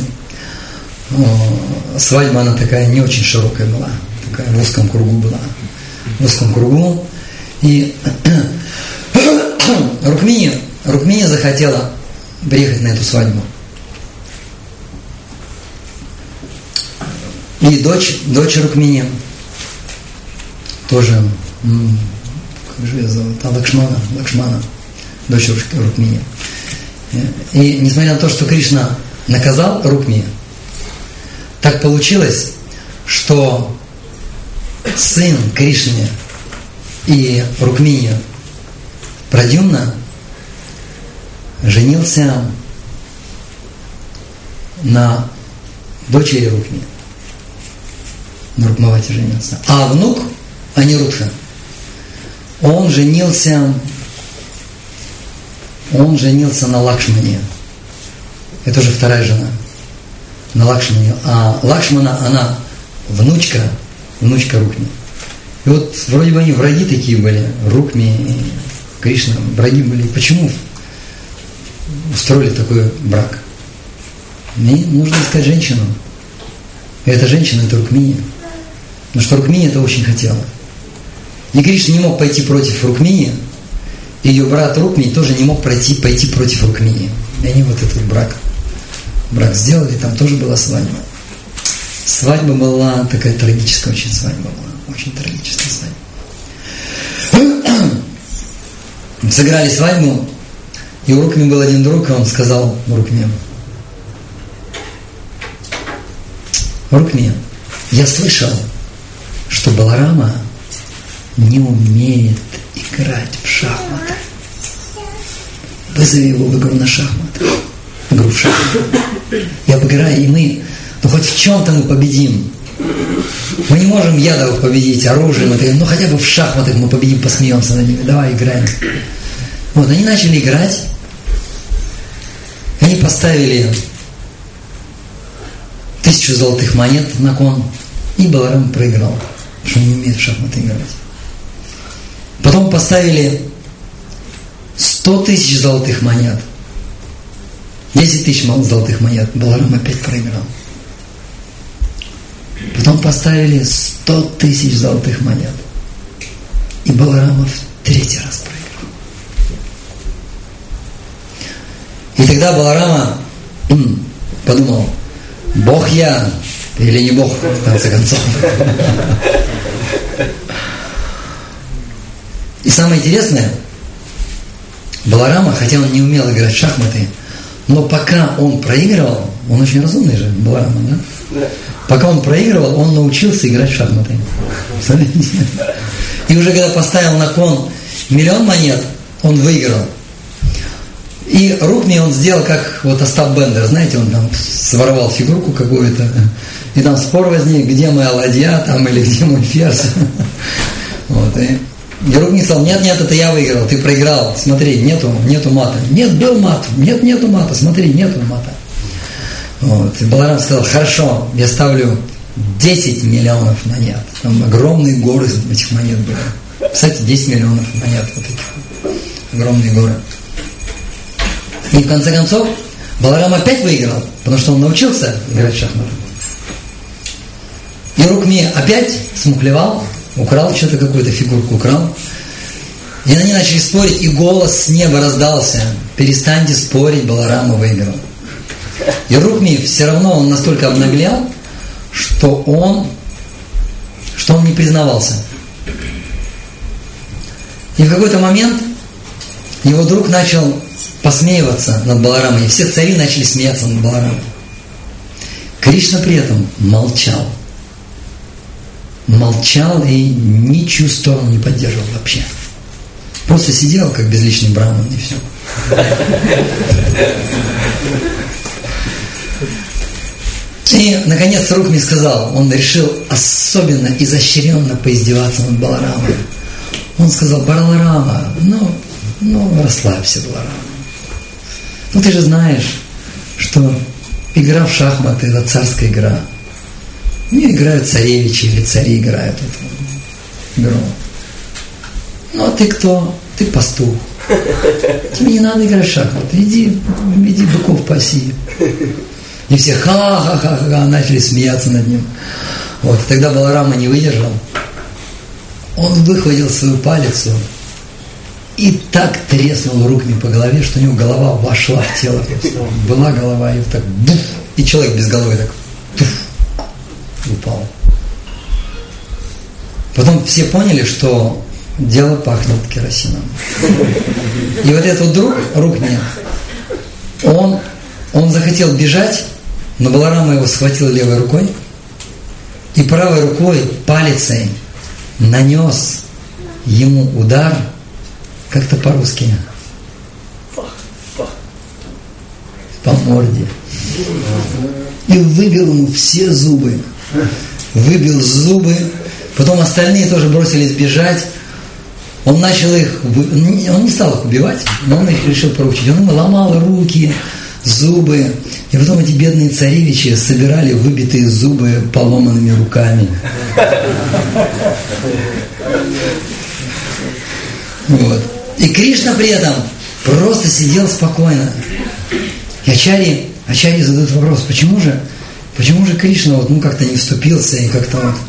свадьба она такая не очень широкая была. Такая в узком кругу была. В узком кругу. И Рукмини, Рукмини захотела приехать на эту свадьбу. И дочь, дочь Рукмини тоже, как же ее зовут, а Лакшмана, Лакшмана, дочь Рукмини. И несмотря на то, что Кришна наказал Рукмини, так получилось, что сын Кришны и Рукмини, Прадюмна, женился на дочери Рукмини. На Рукмавати женился. А внук Анирудха, он женился, он женился на Лакшмане. Это уже вторая жена. На Лакшмане. А Лакшмана, она внучка, внучка Рукми. И вот вроде бы они враги такие были, Рукми и Кришна, враги были. Почему устроили такой брак? И нужно искать женщину. И эта женщина, это Рукмини. Потому что Рукмини это очень хотела. И Кришна не мог пойти против Рукмини, и ее брат Рукмини тоже не мог пройти, пойти против Рукмини. И они вот этот брак, брак сделали, там тоже была свадьба. Свадьба была такая трагическая, очень свадьба была. Очень трагическая свадьба. Сыграли свадьбу, и у Рукми был один друг, и он сказал Рукми: Рукми, я слышал, что Баларама не умеет играть в шахматы. Вызови его в игру на шахматы. Игру в шахматы. Я обыграю, и мы, ну хоть в чем-то мы победим. Мы не можем ядов победить оружием, это, ну хотя бы в шахматах мы победим, посмеемся над ними. Давай играем. Вот, они начали играть. Они поставили тысячу золотых монет на кон, и Баларам проиграл, потому что он не умеет в шахматы играть. Потом поставили сто тысяч золотых монет, десять тысяч золотых монет, Баларам опять проиграл. Потом поставили сто тысяч золотых монет, и Баларама в третий раз проиграл. И тогда Баларама подумал: Бог я или не Бог, в конце концов. И самое интересное, Баларама, хотя он не умел играть в шахматы, но пока он проигрывал, он очень разумный же, Баларама, да? Да. Пока он проигрывал, он научился играть в шахматы. И уже когда поставил на кон миллион монет, он выиграл. И Рукми он сделал, как вот Остап Бендер, знаете, он там своровал фигурку какую-то, и там спор возник, где моя ладья, там, или где мой ферзь. Вот, и, и Рукми сказал, нет, нет, это я выиграл, ты проиграл, смотри, нету, нету мата. Нет, был мат, нет, нету мата, смотри, нету мата. Вот, и Баларам сказал, хорошо, я ставлю десять миллионов монет. Там огромные горы этих монет были. Кстати, десять миллионов монет, вот этих огромные горы. И в конце концов Баларам опять выиграл, потому что он научился играть в шахматы. И Рукми опять смухлевал, украл что-то, какую-то фигурку украл. И они начали спорить, и голос с неба раздался. Перестаньте спорить, Баларам выиграл. И Рукми все равно он настолько обнаглел, что он, что он не признавался. И в какой-то момент его друг начал посмеиваться над Баларамом, и все цари начали смеяться над Баларамом. Кришна при этом молчал. Молчал и ничью сторону не поддерживал вообще. Просто сидел, как безличный браман, и все. И, наконец, Рукми сказал, он решил особенно изощренно поиздеваться над Баларамом. Он сказал, Баларама, ну, ну, расслабься, Баларама. Ну, ты же знаешь, что игра в шахматы – это царская игра. Не играют царевичи или цари играют эту игру. Ну, а ты кто? Ты пастух. Тебе не надо играть в шахматы. Иди, иди быков паси. И все ха-ха-ха-ха начали смеяться над ним. Вот, и тогда Баларама не выдержал. Он выхватил свою палицу и так треснул Рукми по голове, что у него голова вошла в тело. Была голова, и так буф, и человек без головы так туф, упал. Потом все поняли, что дело пахнет керосином. И вот этот друг Рукми, он, он захотел бежать, но Баларама его схватил левой рукой и правой рукой, палицей, нанес ему удар, как-то по-русски, по морде. И выбил ему все зубы. Выбил зубы. Потом остальные тоже бросились бежать. Он начал их, он не стал их убивать, но он их решил проучить. Он им ломал руки, зубы. И потом эти бедные царевичи собирали выбитые зубы поломанными руками. Вот. И Кришна при этом просто сидел спокойно. И Ачарьи, Ачарьи задают вопрос, почему же, почему же Кришна вот, ну, как-то не вступился и как-то вот.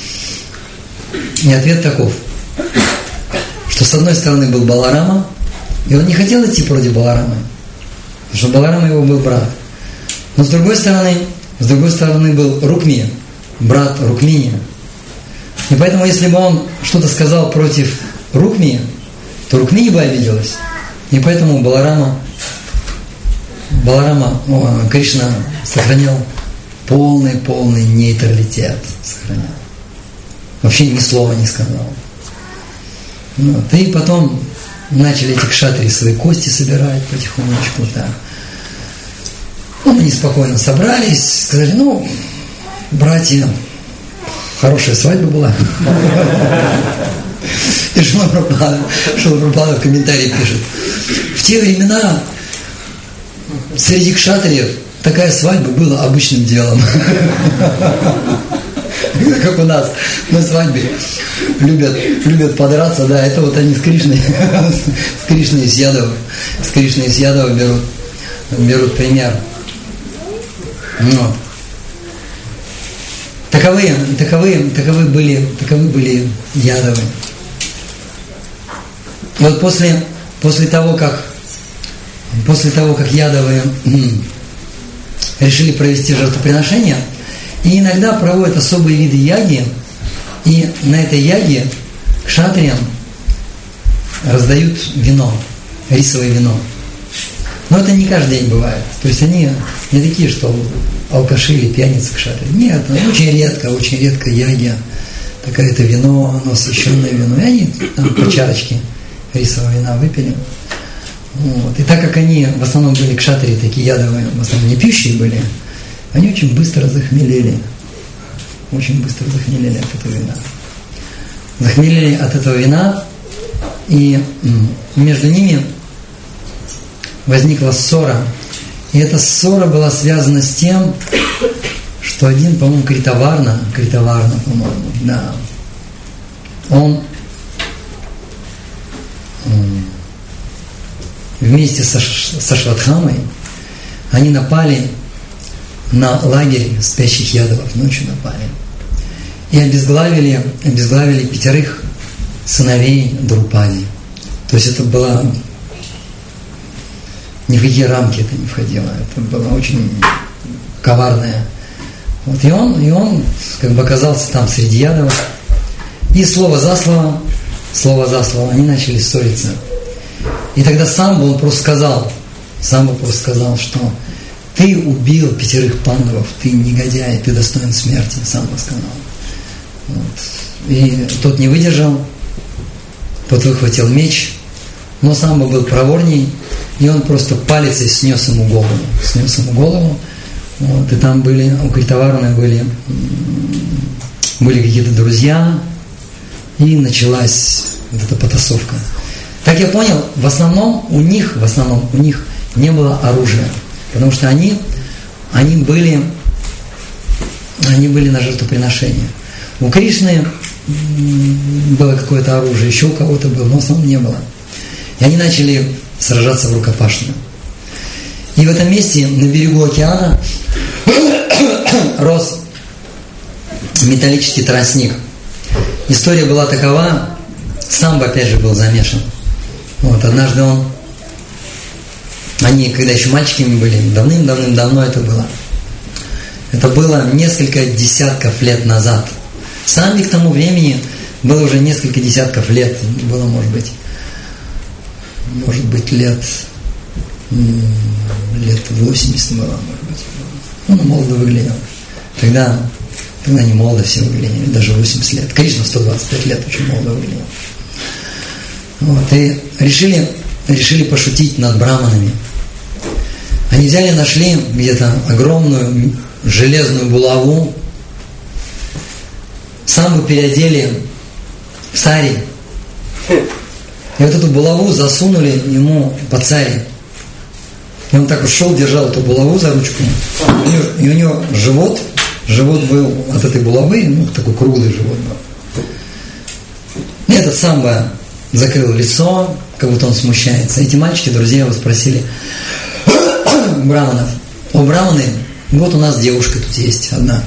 И ответ таков, что с одной стороны был Баларама, и он не хотел идти против Баларамы, потому что Баларама его был брат. Но с другой стороны, с другой стороны был Рукми, брат Рукмини. И поэтому, если бы он что-то сказал против Рукми, то Рукмини бы обиделась. И поэтому Баларама, Баларама, о, Кришна сохранял полный-полный нейтралитет. Сохранял. Вообще ни слова не сказал. Вот. И потом начали эти кшатрии свои кости собирать потихонечку. Да. Ну, они спокойно собрались, сказали, ну, братья, хорошая свадьба была. И Шрила Прабхупада, Шрила Прабхупада в комментарии пишет, в те времена среди кшатриев такая свадьба была обычным делом. Как у нас на свадьбе любят, любят подраться, да, это вот они с Кришной, с Кришной и с Ядовой, с Кришной и с Ядовой берут, берут пример. Вот. Таковы, таковы, таковы были, таковы были Ядовы. И вот после, после того, как после того, как Ядовы решили провести жертвоприношение, и иногда проводят особые виды яги, и на этой яге кшатриям раздают вино, рисовое вино. Но это не каждый день бывает. То есть они не такие, что алкаши или пьяницы кшатрии. Нет, очень редко, очень редко яги, такое-то вино, оно освященное вино. И они там по чарочке рисового вина выпили. Вот. И так как они в основном были кшатрии, такие ядовые, в основном не пьющие были, они очень быстро захмелели. Очень быстро захмелели от этого вина. Захмелели от этого вина, и между ними возникла ссора. И эта ссора была связана с тем, что один, по-моему, Критаварна, Критаварна, по-моему, да, он вместе со, со Шватхамой они напали на лагерь спящих ядовов, ночью напали. И обезглавили, обезглавили пятерых сыновей Друпади. То есть это была... Ни в какие рамки это не входило. Это было очень коварное. Вот. И он, и он как бы оказался там среди ядовов. И слово за слово, слово за слово, они начали ссориться. И тогда Самба, он просто сказал, Самба просто сказал, что ты убил пятерых пандавов, ты негодяй, ты достоин смерти, Самба сказал. Вот. И тот не выдержал, тот выхватил меч, но Самба был проворней, и он просто палицей снес ему голову, снес ему голову. Вот. И там были, у Критаварны были, были какие-то друзья, и началась вот эта потасовка. Как я понял, в основном у них, в основном у них не было оружия, потому что они, они были, они были на жертвоприношение. У Кришны было какое-то оружие, еще у кого-то было, но в основном не было. И они начали сражаться в рукопашную. И в этом месте, на берегу океана, рос металлический тростник. История была такова, Самба опять же был замешан. Вот, однажды он, они, когда еще мальчиками были, давным-давным-давно это было. Это было несколько десятков лет назад. Самбе к тому времени было уже несколько десятков лет, было, может быть, может быть, лет, лет восемьдесят было, может быть. Он молодо выглядел. Тогда, тогда не молодо все выглядели, даже восемьдесят лет. Конечно, сто двадцать пять лет очень молодо выглядел. Вот, и решили, решили пошутить над браманами. Они взяли, нашли где-то огромную железную булаву, Самбу переодели в сари. И вот эту булаву засунули ему под сари. И он так ушел, держал эту булаву за ручку. И у него живот, живот был от этой булавы, ну, такой круглый живот был. И этот Самба закрыл лицо, как будто он смущается. Эти мальчики, друзья его спросили браманов: о, браманы, вот у нас девушка тут есть одна.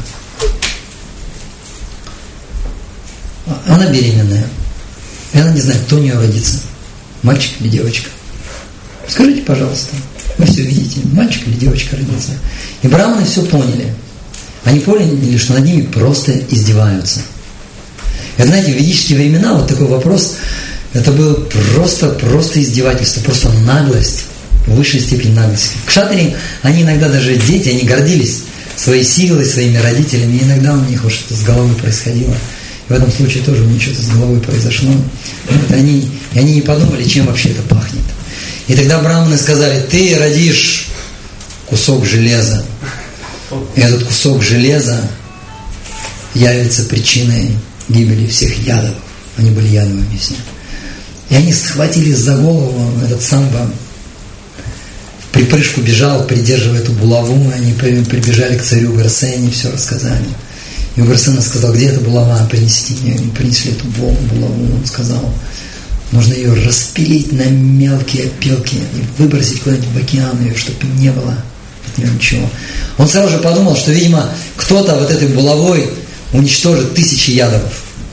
Она беременная. И она не знает, кто у нее родится, мальчик или девочка. Скажите, пожалуйста, вы все видите, мальчик или девочка родится. И браманы все поняли. Они поняли, что над ними просто издеваются. И знаете, в ведические времена вот такой вопрос, это было просто, просто издевательство, просто наглость, в высшей степени наглости. Кшатри, они иногда даже дети, они гордились своей силой, своими родителями, и иногда у них вот что-то с головой происходило. В этом случае тоже у них что-то с головой произошло. Вот они, и они не подумали, чем вообще это пахнет. И тогда браманы сказали: ты родишь кусок железа. И этот кусок железа явится причиной гибели всех ядов. Они были ядовыми все. И они схватились за голову, этот Самба в припрыжку бежал, придерживая эту булаву. Они прибежали к царю Уграсене, все рассказали. И Уграсена сказал: где эта булава, принести мне. Принесли эту булаву. Он сказал: нужно ее распилить на мелкие опилки и выбросить куда-нибудь в океан ее, чтобы не было от нее ничего. Он сразу же подумал, что, видимо, кто-то вот этой булавой уничтожит тысячи ядовов.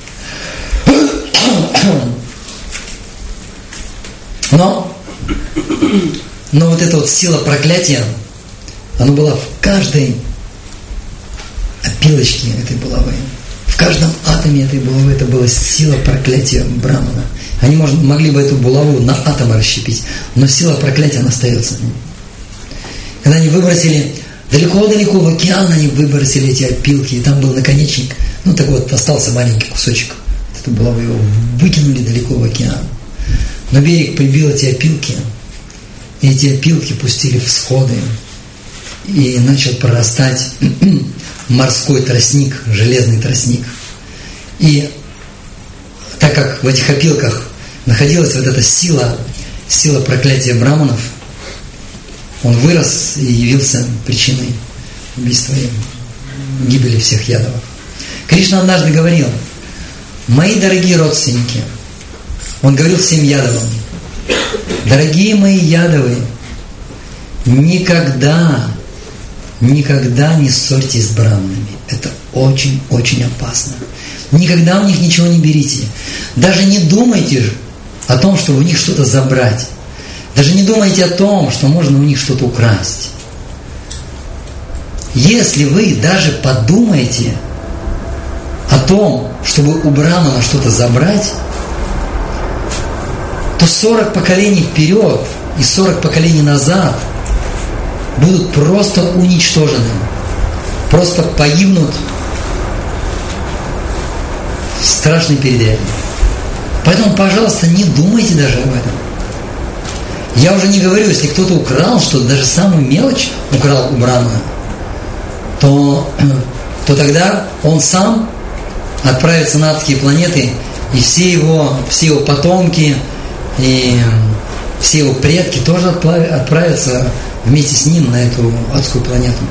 Но, но вот эта вот сила проклятия, она была в каждой опилочке этой булавы. В каждом атоме этой булавы это была сила проклятия брамана. Они может, могли бы эту булаву на атомы расщепить, но сила проклятия, она остается. Когда они выбросили далеко-далеко в океан, они выбросили эти опилки, и там был наконечник, ну так вот, остался маленький кусочек. Эту булаву его выкинули далеко в океан. Но берег прибил эти опилки, И эти опилки пустили всходы, и начал прорастать морской тростник, железный тростник. И так как в этих опилках находилась вот эта сила, сила проклятия браманов, он вырос и явился причиной убийства и гибели всех ядовов. Кришна однажды говорил: мои дорогие родственники, он говорил всем ядовам: дорогие мои ядовы, никогда, никогда не ссорьтесь с браманами. Это очень-очень опасно. Никогда у них ничего не берите. Даже не думайте о том, чтобы у них что-то забрать. Даже не думайте о том, что можно у них что-то украсть. Если вы даже подумаете о том, чтобы у брамана что-то забрать, то сорок поколений вперед и сорок поколений назад будут просто уничтожены, просто погибнут в страшной передряге. Поэтому, пожалуйста, не думайте даже об этом. Я уже не говорю, если кто-то украл что-то, даже самую мелочь украл у брамана, то, то тогда он сам отправится на адские планеты, и все его, все его потомки, и все его предки тоже отправятся вместе с ним на эту адскую планету.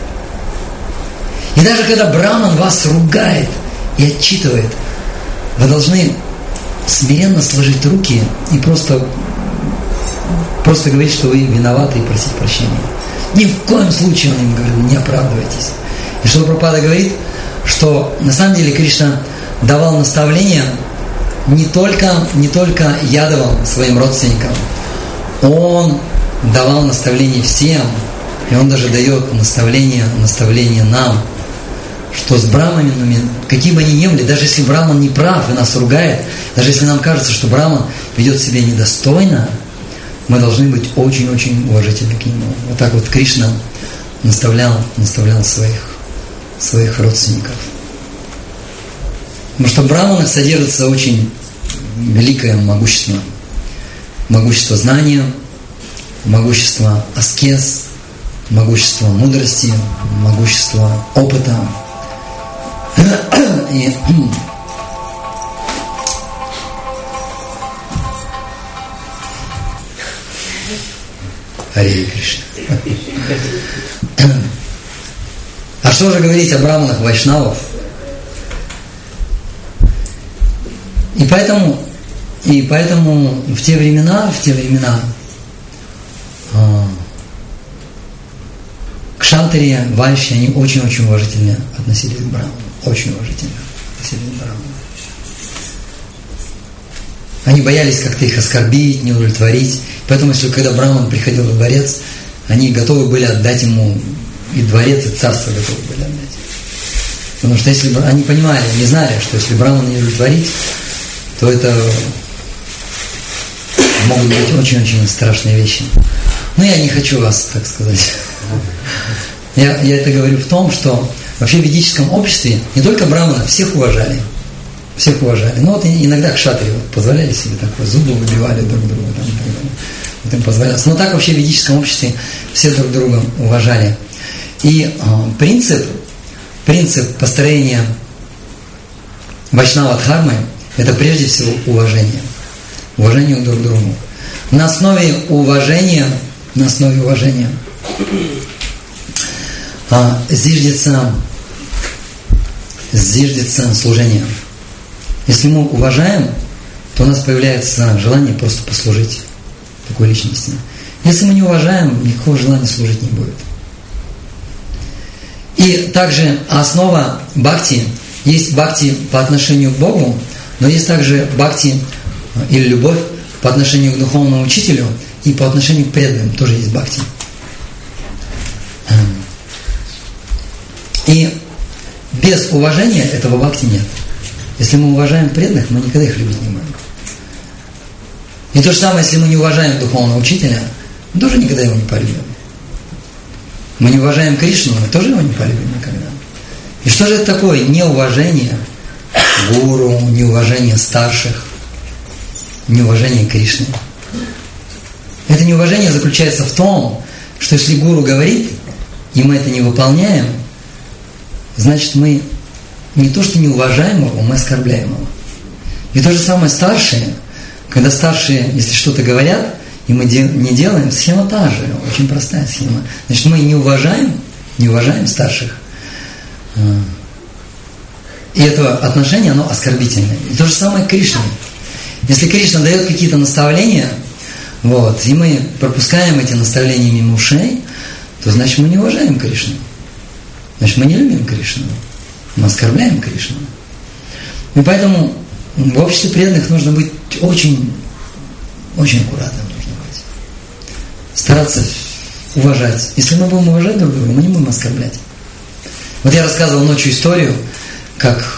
И даже когда браман вас ругает и отчитывает, вы должны смиренно сложить руки и просто, просто говорить, что вы виноваты, и просить прощения. Ни в коем случае, он им говорил, не оправдывайтесь. И Шрила Прабхупада говорит, что на самом деле Кришна давал наставления не только, не только ядовам, своим родственникам. Он давал наставления всем, и он даже дает наставления, наставления нам, что с браманами, какие бы они ни были, даже если браман не прав и нас ругает, даже если нам кажется, что браман ведет себя недостойно, мы должны быть очень-очень уважительны к нему. Вот так вот Кришна наставлял, наставлял своих, своих родственников. Потому что в браманах содержится очень великое могущество. Могущество знания, могущество аскез, могущество мудрости, могущество опыта. И Харе Кришна. А что же говорить о браманах, вайшнавов? И поэтому, и поэтому в те времена, в те времена э, кшатрия, вайши, они очень-очень уважительно относились к браманам. Очень уважительно относились к браманам. Они боялись как-то их оскорбить, не удовлетворить. Поэтому, если когда браман приходил во дворец, они готовы были отдать ему и дворец, и царство готовы были отдать. Потому что если они понимали, не знали, что если брамана не удовлетворить, то это могут быть очень-очень страшные вещи. Но я не хочу вас, так сказать. Я, я это говорю в том, что вообще в ведическом обществе не только браманов, всех уважали. Всех уважали. Но вот иногда кшатри вот позволяли себе такое, зубы выбивали друг друга. Там, и так далее. Вот им позволялось. Но так вообще в ведическом обществе все друг друга уважали. И э, принцип, принцип построения вайшнава-дхармы – это прежде всего уважение. Уважение друг к другу. На основе уважения, на основе уважения э, зиждется, зиждется служение. Если мы уважаем, то у нас появляется желание просто послужить такой личности. Если мы не уважаем, никакого желания служить не будет. И также основа бхакти, есть бхакти по отношению к Богу, но есть также бхакти или любовь по отношению к духовному учителю и по отношению к преданным, тоже есть бхакти. И без уважения этого бхакти нет. Если мы уважаем преданных, мы никогда их любить не можем. И то же самое, если мы не уважаем духовного учителя, мы тоже никогда его не полюбим. Мы не уважаем Кришну, мы тоже его не полюбим никогда. И что же это такое неуважение гуру, неуважение старших, неуважение Кришны? Это это неуважение заключается в том, что если гуру говорит, и мы это не выполняем, значит мы не то что не уважаем его, мы оскорбляем его. И то же самое старшие, когда старшие, если что-то говорят, и мы не делаем, схема та же, очень простая схема. Значит, мы не уважаем, не уважаем старших. И это отношение, оно оскорбительное. И то же самое Кришна. Если Кришна дает какие-то наставления, вот, и мы пропускаем эти наставления мимо ушей, то значит мы не уважаем Кришну. Значит, мы не любим Кришну. Мы оскорбляем Кришну. И поэтому в обществе преданных нужно быть очень, очень аккуратным. Стараться уважать. Если мы будем уважать друг друга, мы не будем оскорблять. Вот я рассказывал ночью историю, как,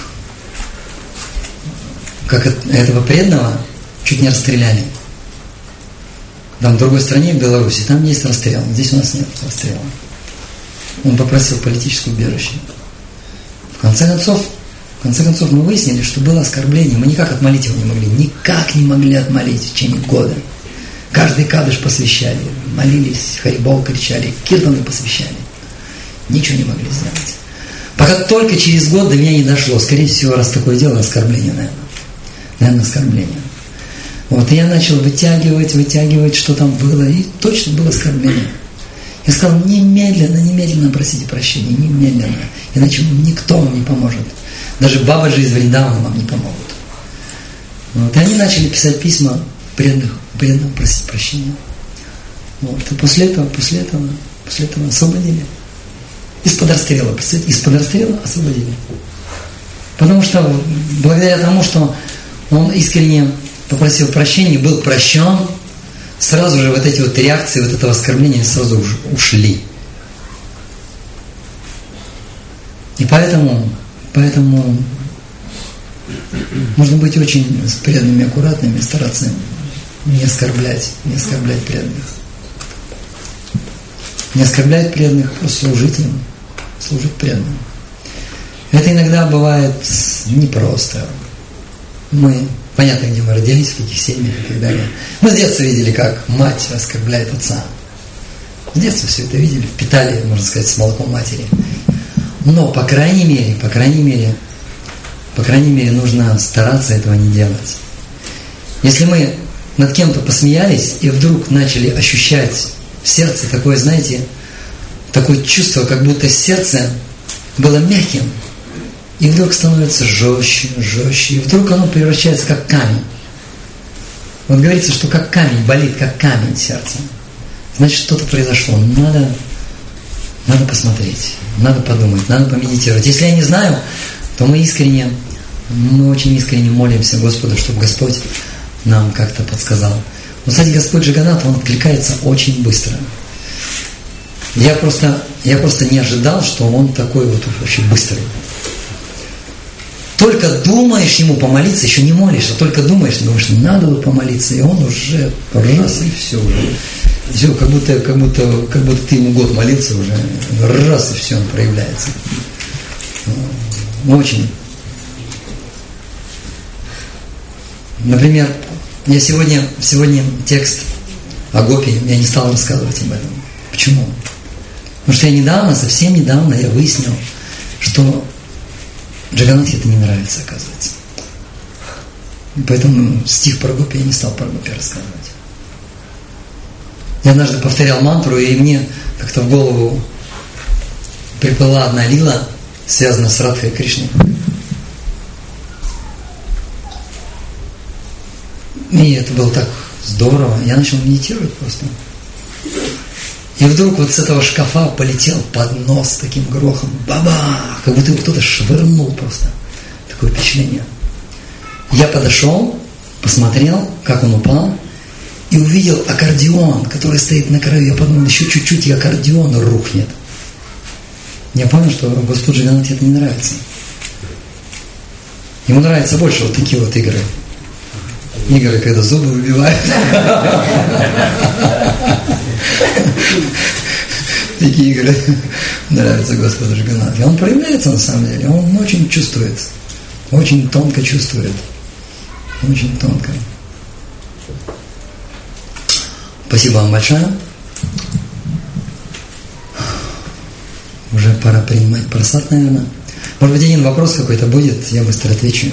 как этого преданного чуть не расстреляли. Там в другой стране, в Беларуси, там есть расстрел. Здесь у нас нет расстрела. Он попросил политическое убежище. В конце концов, в конце концов мы выяснили, что было оскорбление. Мы никак отмолить его не могли. Никак не могли отмолить в течение года. Каждый кадыш посвящали, молились, харибол кричали, киртаны посвящали. Ничего не могли сделать. Пока только через год до меня не дошло. Скорее всего, раз такое дело, оскорбление, наверное. Наверное, оскорбление. Вот, и я начал вытягивать, вытягивать, что там было, и точно было оскорбление. Я сказал, немедленно, немедленно просите прощения, немедленно. Иначе никто вам не поможет. Даже бабаджи из Вриндавана вам не помогут. Вот, и они начали писать письма преданных, преданным просить прощения. Вот. И после этого, после этого, после этого освободили. Из-под расстрела, представляете, из-под расстрела освободили. Потому что благодаря тому, что он искренне попросил прощения, был прощен, сразу же вот эти вот реакции, вот этого оскорбления сразу ушли. И поэтому, поэтому нужно быть очень с преданными, аккуратными, стараться не оскорблять, не оскорблять преданных. Не оскорблять преданных, просто служить им, служить преданным. Это иногда бывает непросто. Мы, понятно, где мы родились, в каких семьях и так далее. Мы с детства видели, как мать оскорбляет отца. С детства все это видели, впитали, можно сказать, с молоком матери. Но, по крайней мере, по крайней мере, по крайней мере, нужно стараться этого не делать. Если мы над кем-то посмеялись и вдруг начали ощущать в сердце такое, знаете, такое чувство, как будто сердце было мягким, и вдруг становится жестче, жестче, и вдруг оно превращается как камень. Вот говорится, что как камень, болит как камень сердце. Значит, что-то произошло. Надо, надо посмотреть, надо подумать, надо помедитировать. Если я не знаю, то мы искренне, мы очень искренне молимся Господу, чтобы Господь нам как-то подсказал. Но, кстати, Господь Джаганнат, Он откликается очень быстро. Я просто, я просто не ожидал, что Он такой вот вообще быстрый. Только думаешь Ему помолиться, еще не молишься, только думаешь, думаешь, надо бы помолиться, и Он уже раз, и все уже. Все, как будто, как будто, как будто ты Ему год молился уже, раз, и все, Он проявляется. Очень. Например, я сегодня, сегодня текст о Гопи, я не стал рассказывать об этом. Почему? Потому что я недавно, совсем недавно я выяснил, что Джаганнатхе это не нравится, оказывается. И поэтому стих про Гопи я не стал про Гопи рассказывать. Я однажды повторял мантру, и мне как-то в голову приплыла одна лила, связанная с Радхой Кришной. И это было так здорово. Я начал медитировать просто. И вдруг вот с этого шкафа полетел поднос с таким грохом. Баба! Как будто его кто-то швырнул просто. Такое впечатление. Я подошел, посмотрел, как он упал, и увидел аккордеон, который стоит на краю. Я подумал, еще чуть-чуть, и аккордеон рухнет. Я понял, что Господу Джаганнатхе это не нравится. Ему нравятся больше вот такие вот игры. Игры, когда зубы выбивают. Такие игры нравятся Господу Джаганнатхе. Он проявляется на самом деле. Он очень чувствует. Очень тонко чувствует. Очень тонко. Спасибо вам большое. Уже пора принимать просад, наверное. Может быть, один вопрос какой-то будет, я быстро отвечу.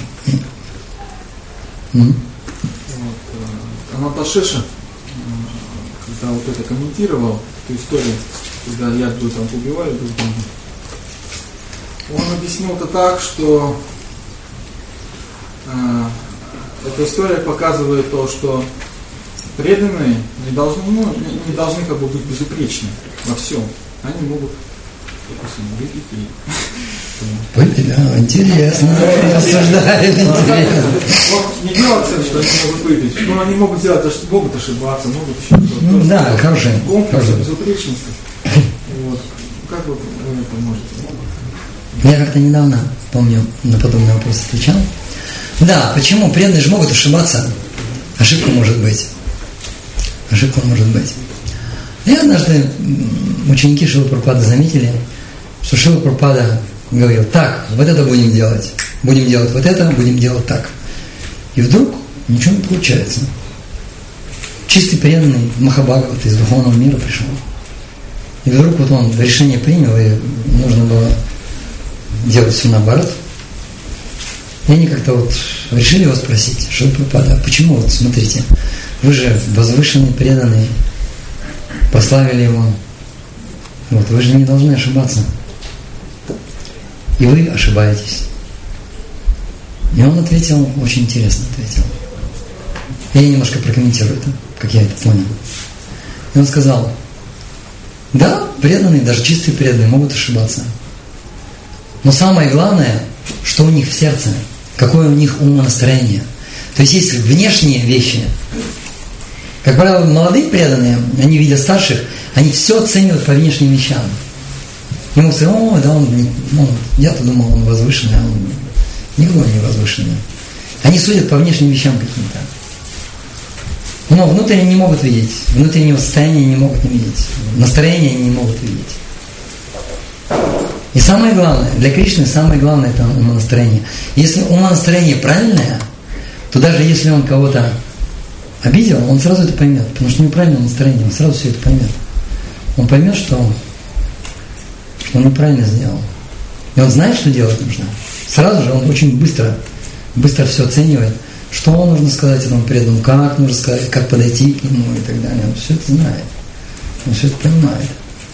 Вот, Анаташеша, когда вот это комментировал, эту историю, когда Ядду там убивали друг друга, он объяснил это так, что э, эта история показывает то, что преданные не должны, ну, не, не должны как бы быть безупречны во всем. Они могут, допустим, выпить и... Выпить, да, интересно. Рассуждает, интересно. Вот не делать цель, что они могут выпить. Но они могут сделать, могут ошибаться, могут еще что-то. Ну да, хороший. Комплекс безупречности. Вот. Как вы это можете? Я как-то недавно, помню, на подобный вопрос отвечал. Да, почему? Преданные же могут ошибаться. Ошибка может быть. Ошибка может быть. И однажды ученики Шрилы Прабхупады заметили, что Шрила Прабхупада говорил: так, вот это будем делать. Будем делать вот это, будем делать так. И вдруг ничего не получается. Чистый преданный Махабхагавата из духовного мира пришел. И вдруг вот он решение принял, и нужно было делать все наоборот. И они как-то вот решили его спросить: Шрила Прабхупада, почему, вот смотрите, вы же возвышенный, преданный, прославили его, вот, вы же не должны ошибаться. И вы ошибаетесь. И он ответил, очень интересно ответил. Я немножко прокомментирую это, как я это понял. И он сказал: да, преданные, даже чистые преданные могут ошибаться. Но самое главное, что у них в сердце, какое у них умонастроение. То есть есть внешние вещи. Как правило, молодые преданные, они видят старших, они все оценивают по внешним вещам. Ему сказать: о, да, он, ну, я-то думал, он возвышенный, а он никакой не возвышенный. Они судят по внешним вещам каким-то. Но внутренне не могут видеть, внутреннего состояния не могут не видеть, настроения они не могут видеть. И самое главное, для Кришны самое главное это умонастроение. Если умонастроение правильное, то даже если он кого-то обидел, он сразу это поймет, потому что неправильное настроение, он сразу все это поймет. Он поймет, что, что он неправильно сделал. И он знает, что делать нужно. Сразу же он очень быстро, быстро все оценивает, что нужно сказать этому преданному, как нужно сказать, как подойти к нему и так далее. Он все это знает. Он все это понимает.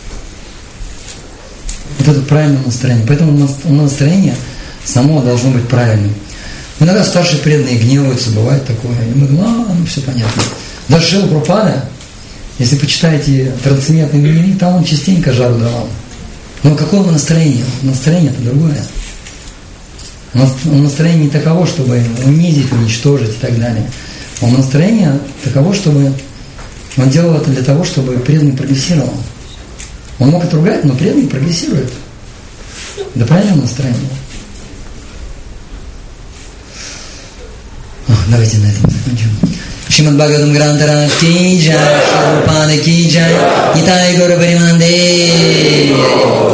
Вот это правильное настроение. Поэтому настроение само должно быть правильным. Иногда старшие преданные гневаются, бывает такое. И мы говорим: а, ну все понятно. Даже Шрила Прабхупада, если почитаете трансцендентный дневник, там он частенько жару давал. Но какое настроение? Настроение-то другое. Настроение не таково, чтобы унизить, уничтожить и так далее. А настроение таково, чтобы он делал это для того, чтобы преданный прогрессировал. Он мог отругать, но преданный прогрессирует. До правильного настроения. О, давайте на этом закончим. Шримад Бхагаватам Грантараш ки джай, Шри Прабхупада ки джай, Нитай Гаура Паримананде.